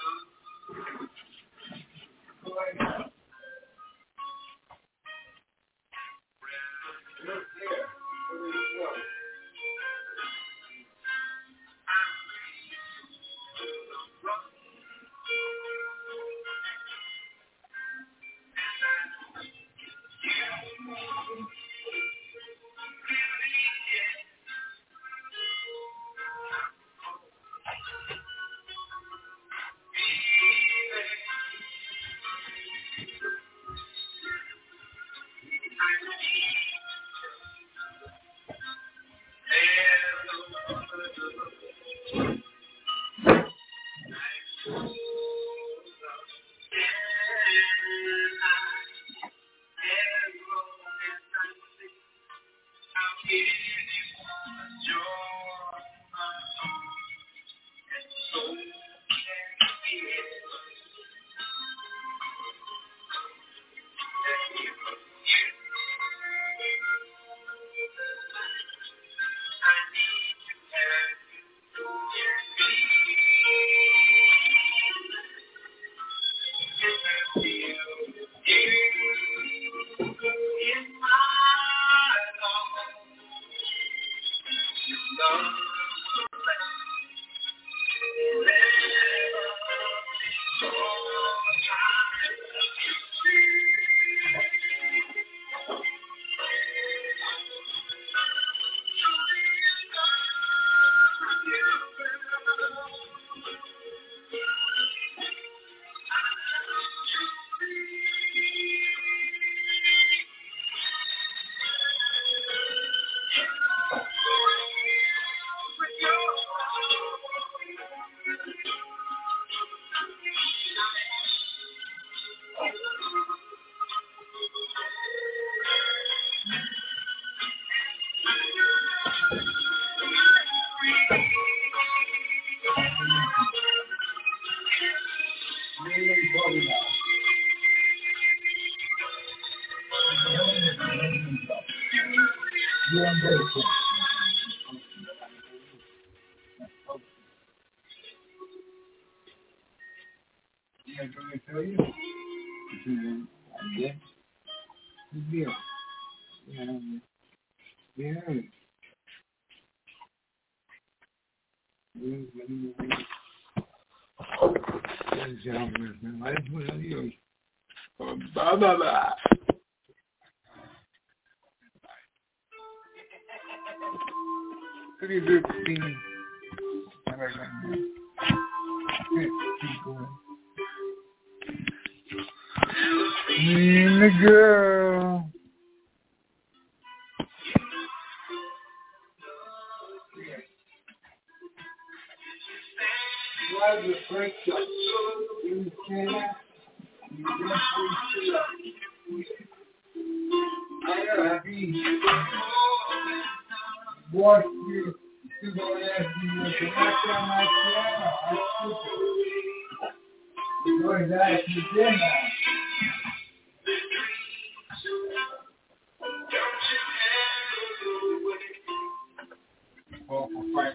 Bye. 3:15. Me and the girl. Why the French in Canada? I happy. Watch you. You don't have to connect on my piano. You're going back to dinner. Well, for fight.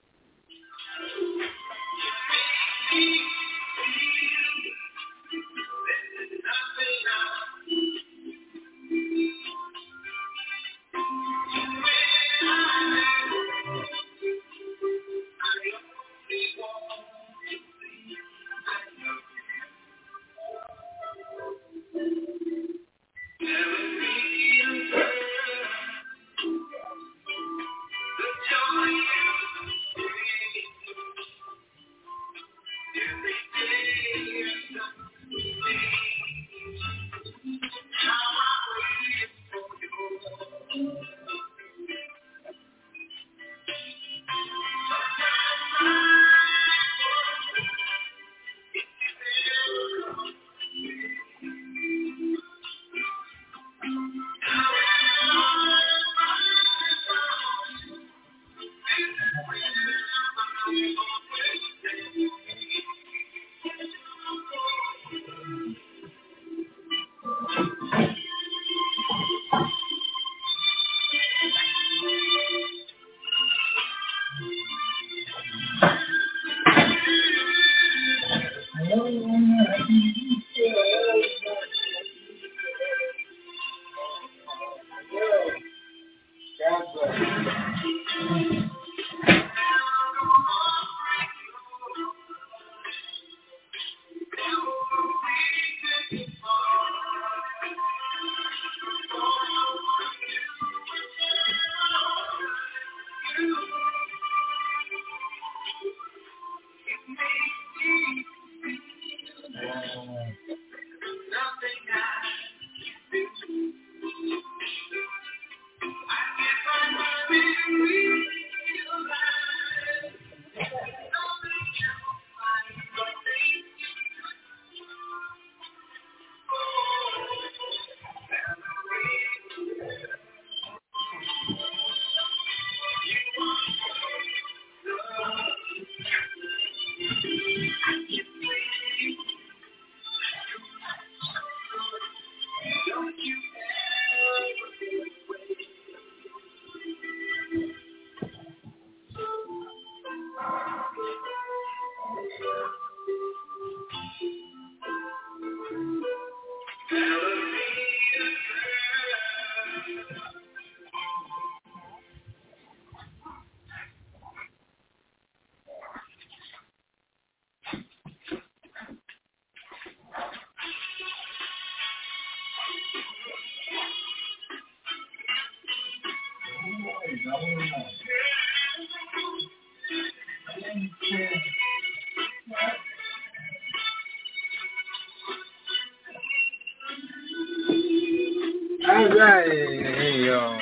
All right, hey y'all.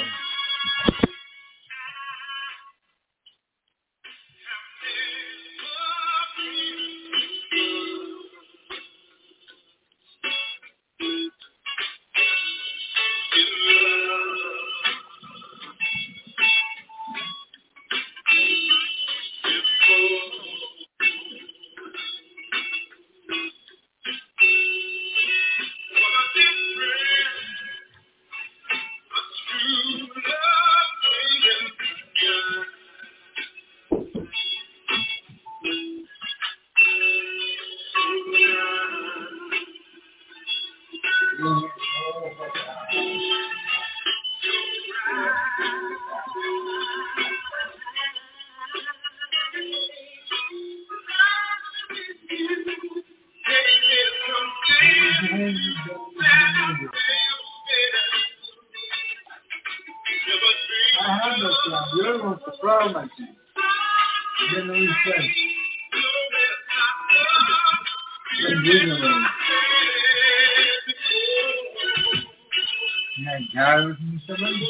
I have no You're going to problem, I think. You didn't know what he said. Yeah, guy with me, somebody?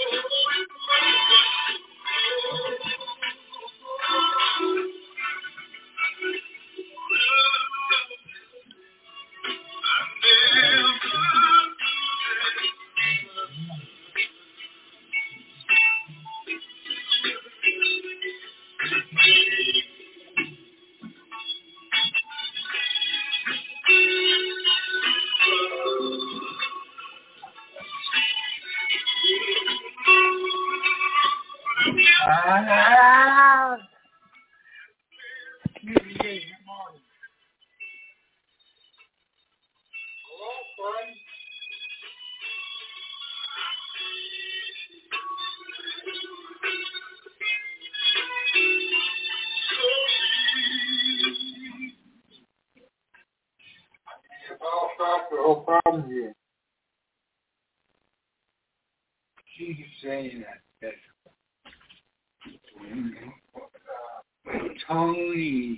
The whole problem here. She's saying that Tony.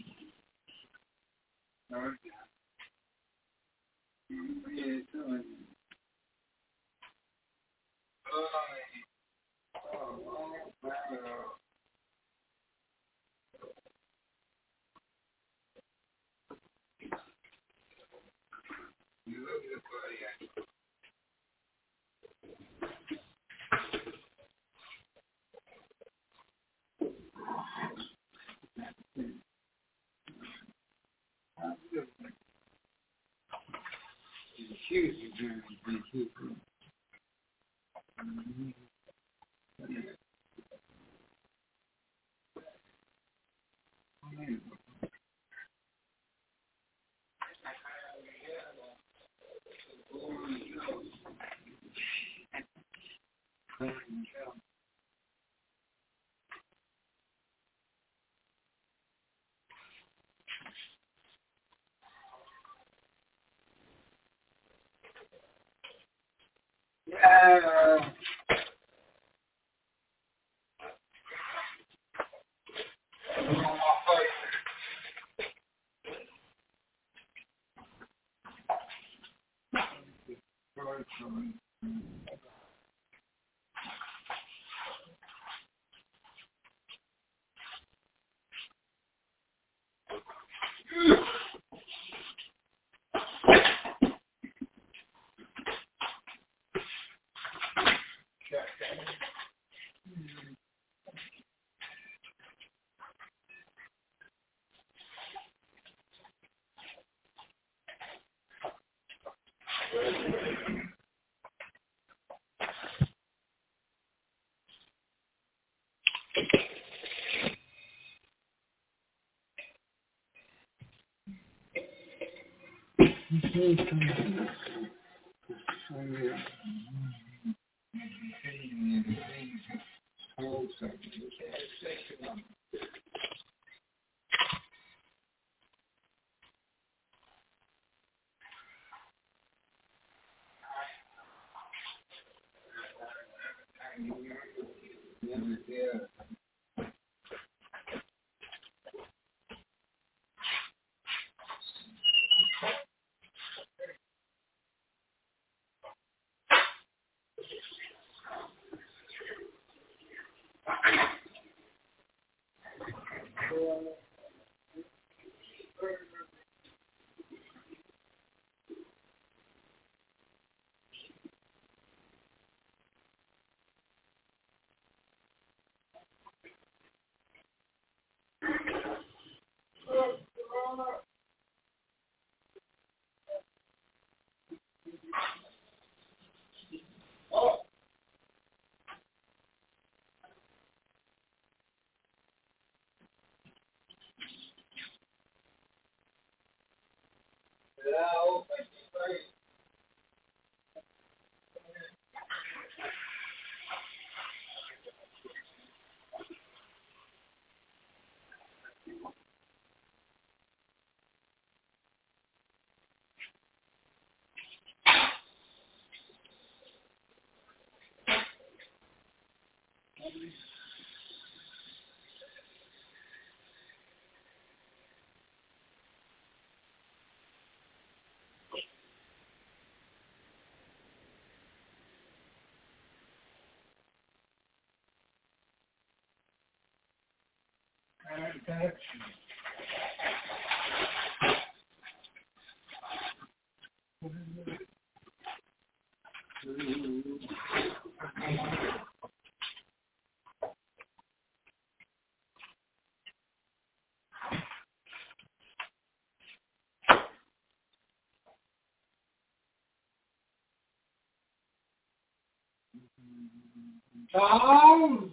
Tom?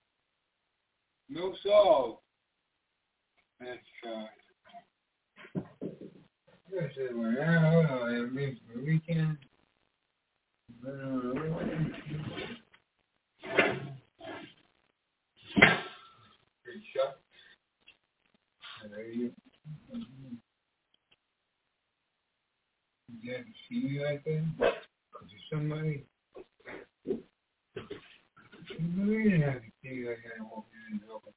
No salt. That's yes, it went out every weekend. Good shot. There you get to see you like that? Because somebody didn't have to see you like that walking in the open.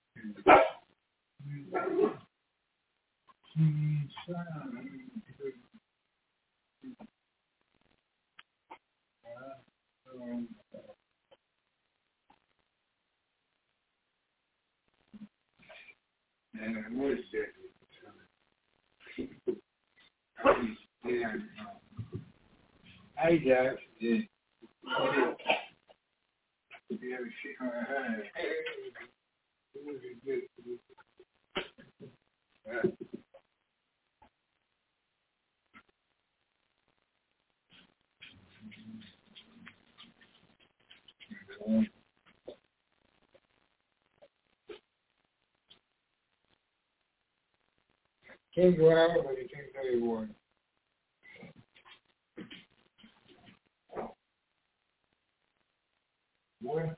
And what is that? I just did. Yeah, she can't go out, but you can't tell you what. What?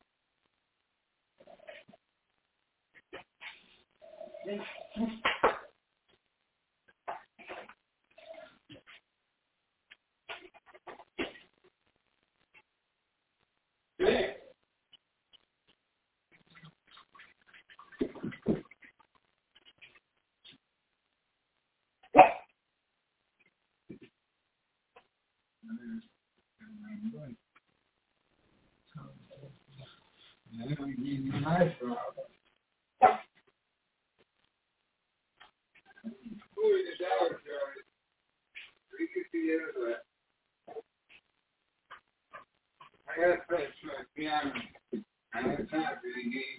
Yeah. Nice. I got to play piano. I have time for the game.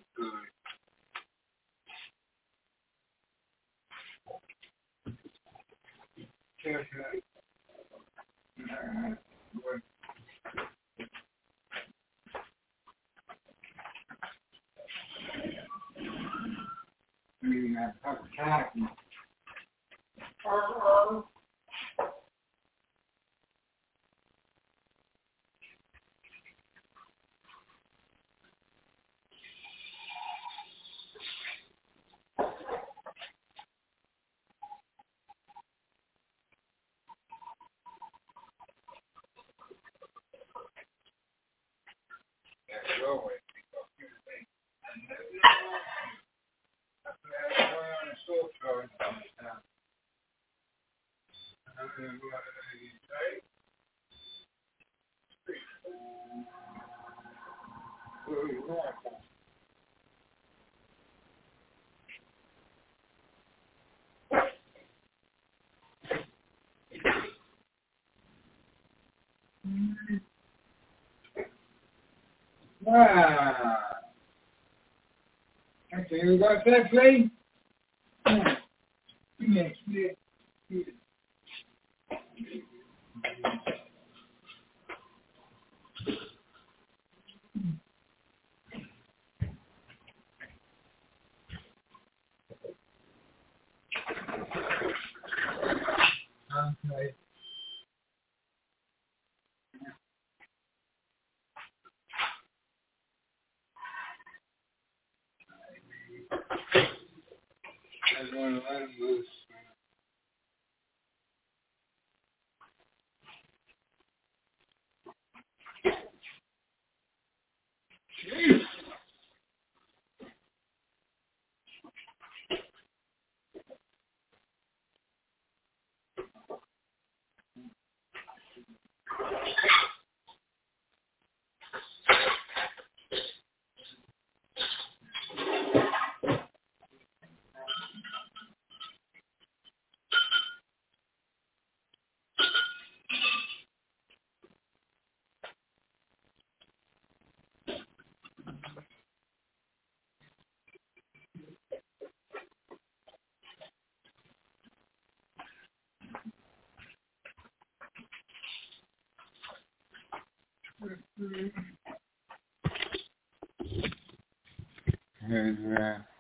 Wow. Okay, we got that plate? Yes, yes, yes. Okay. I just want to let him loose. There's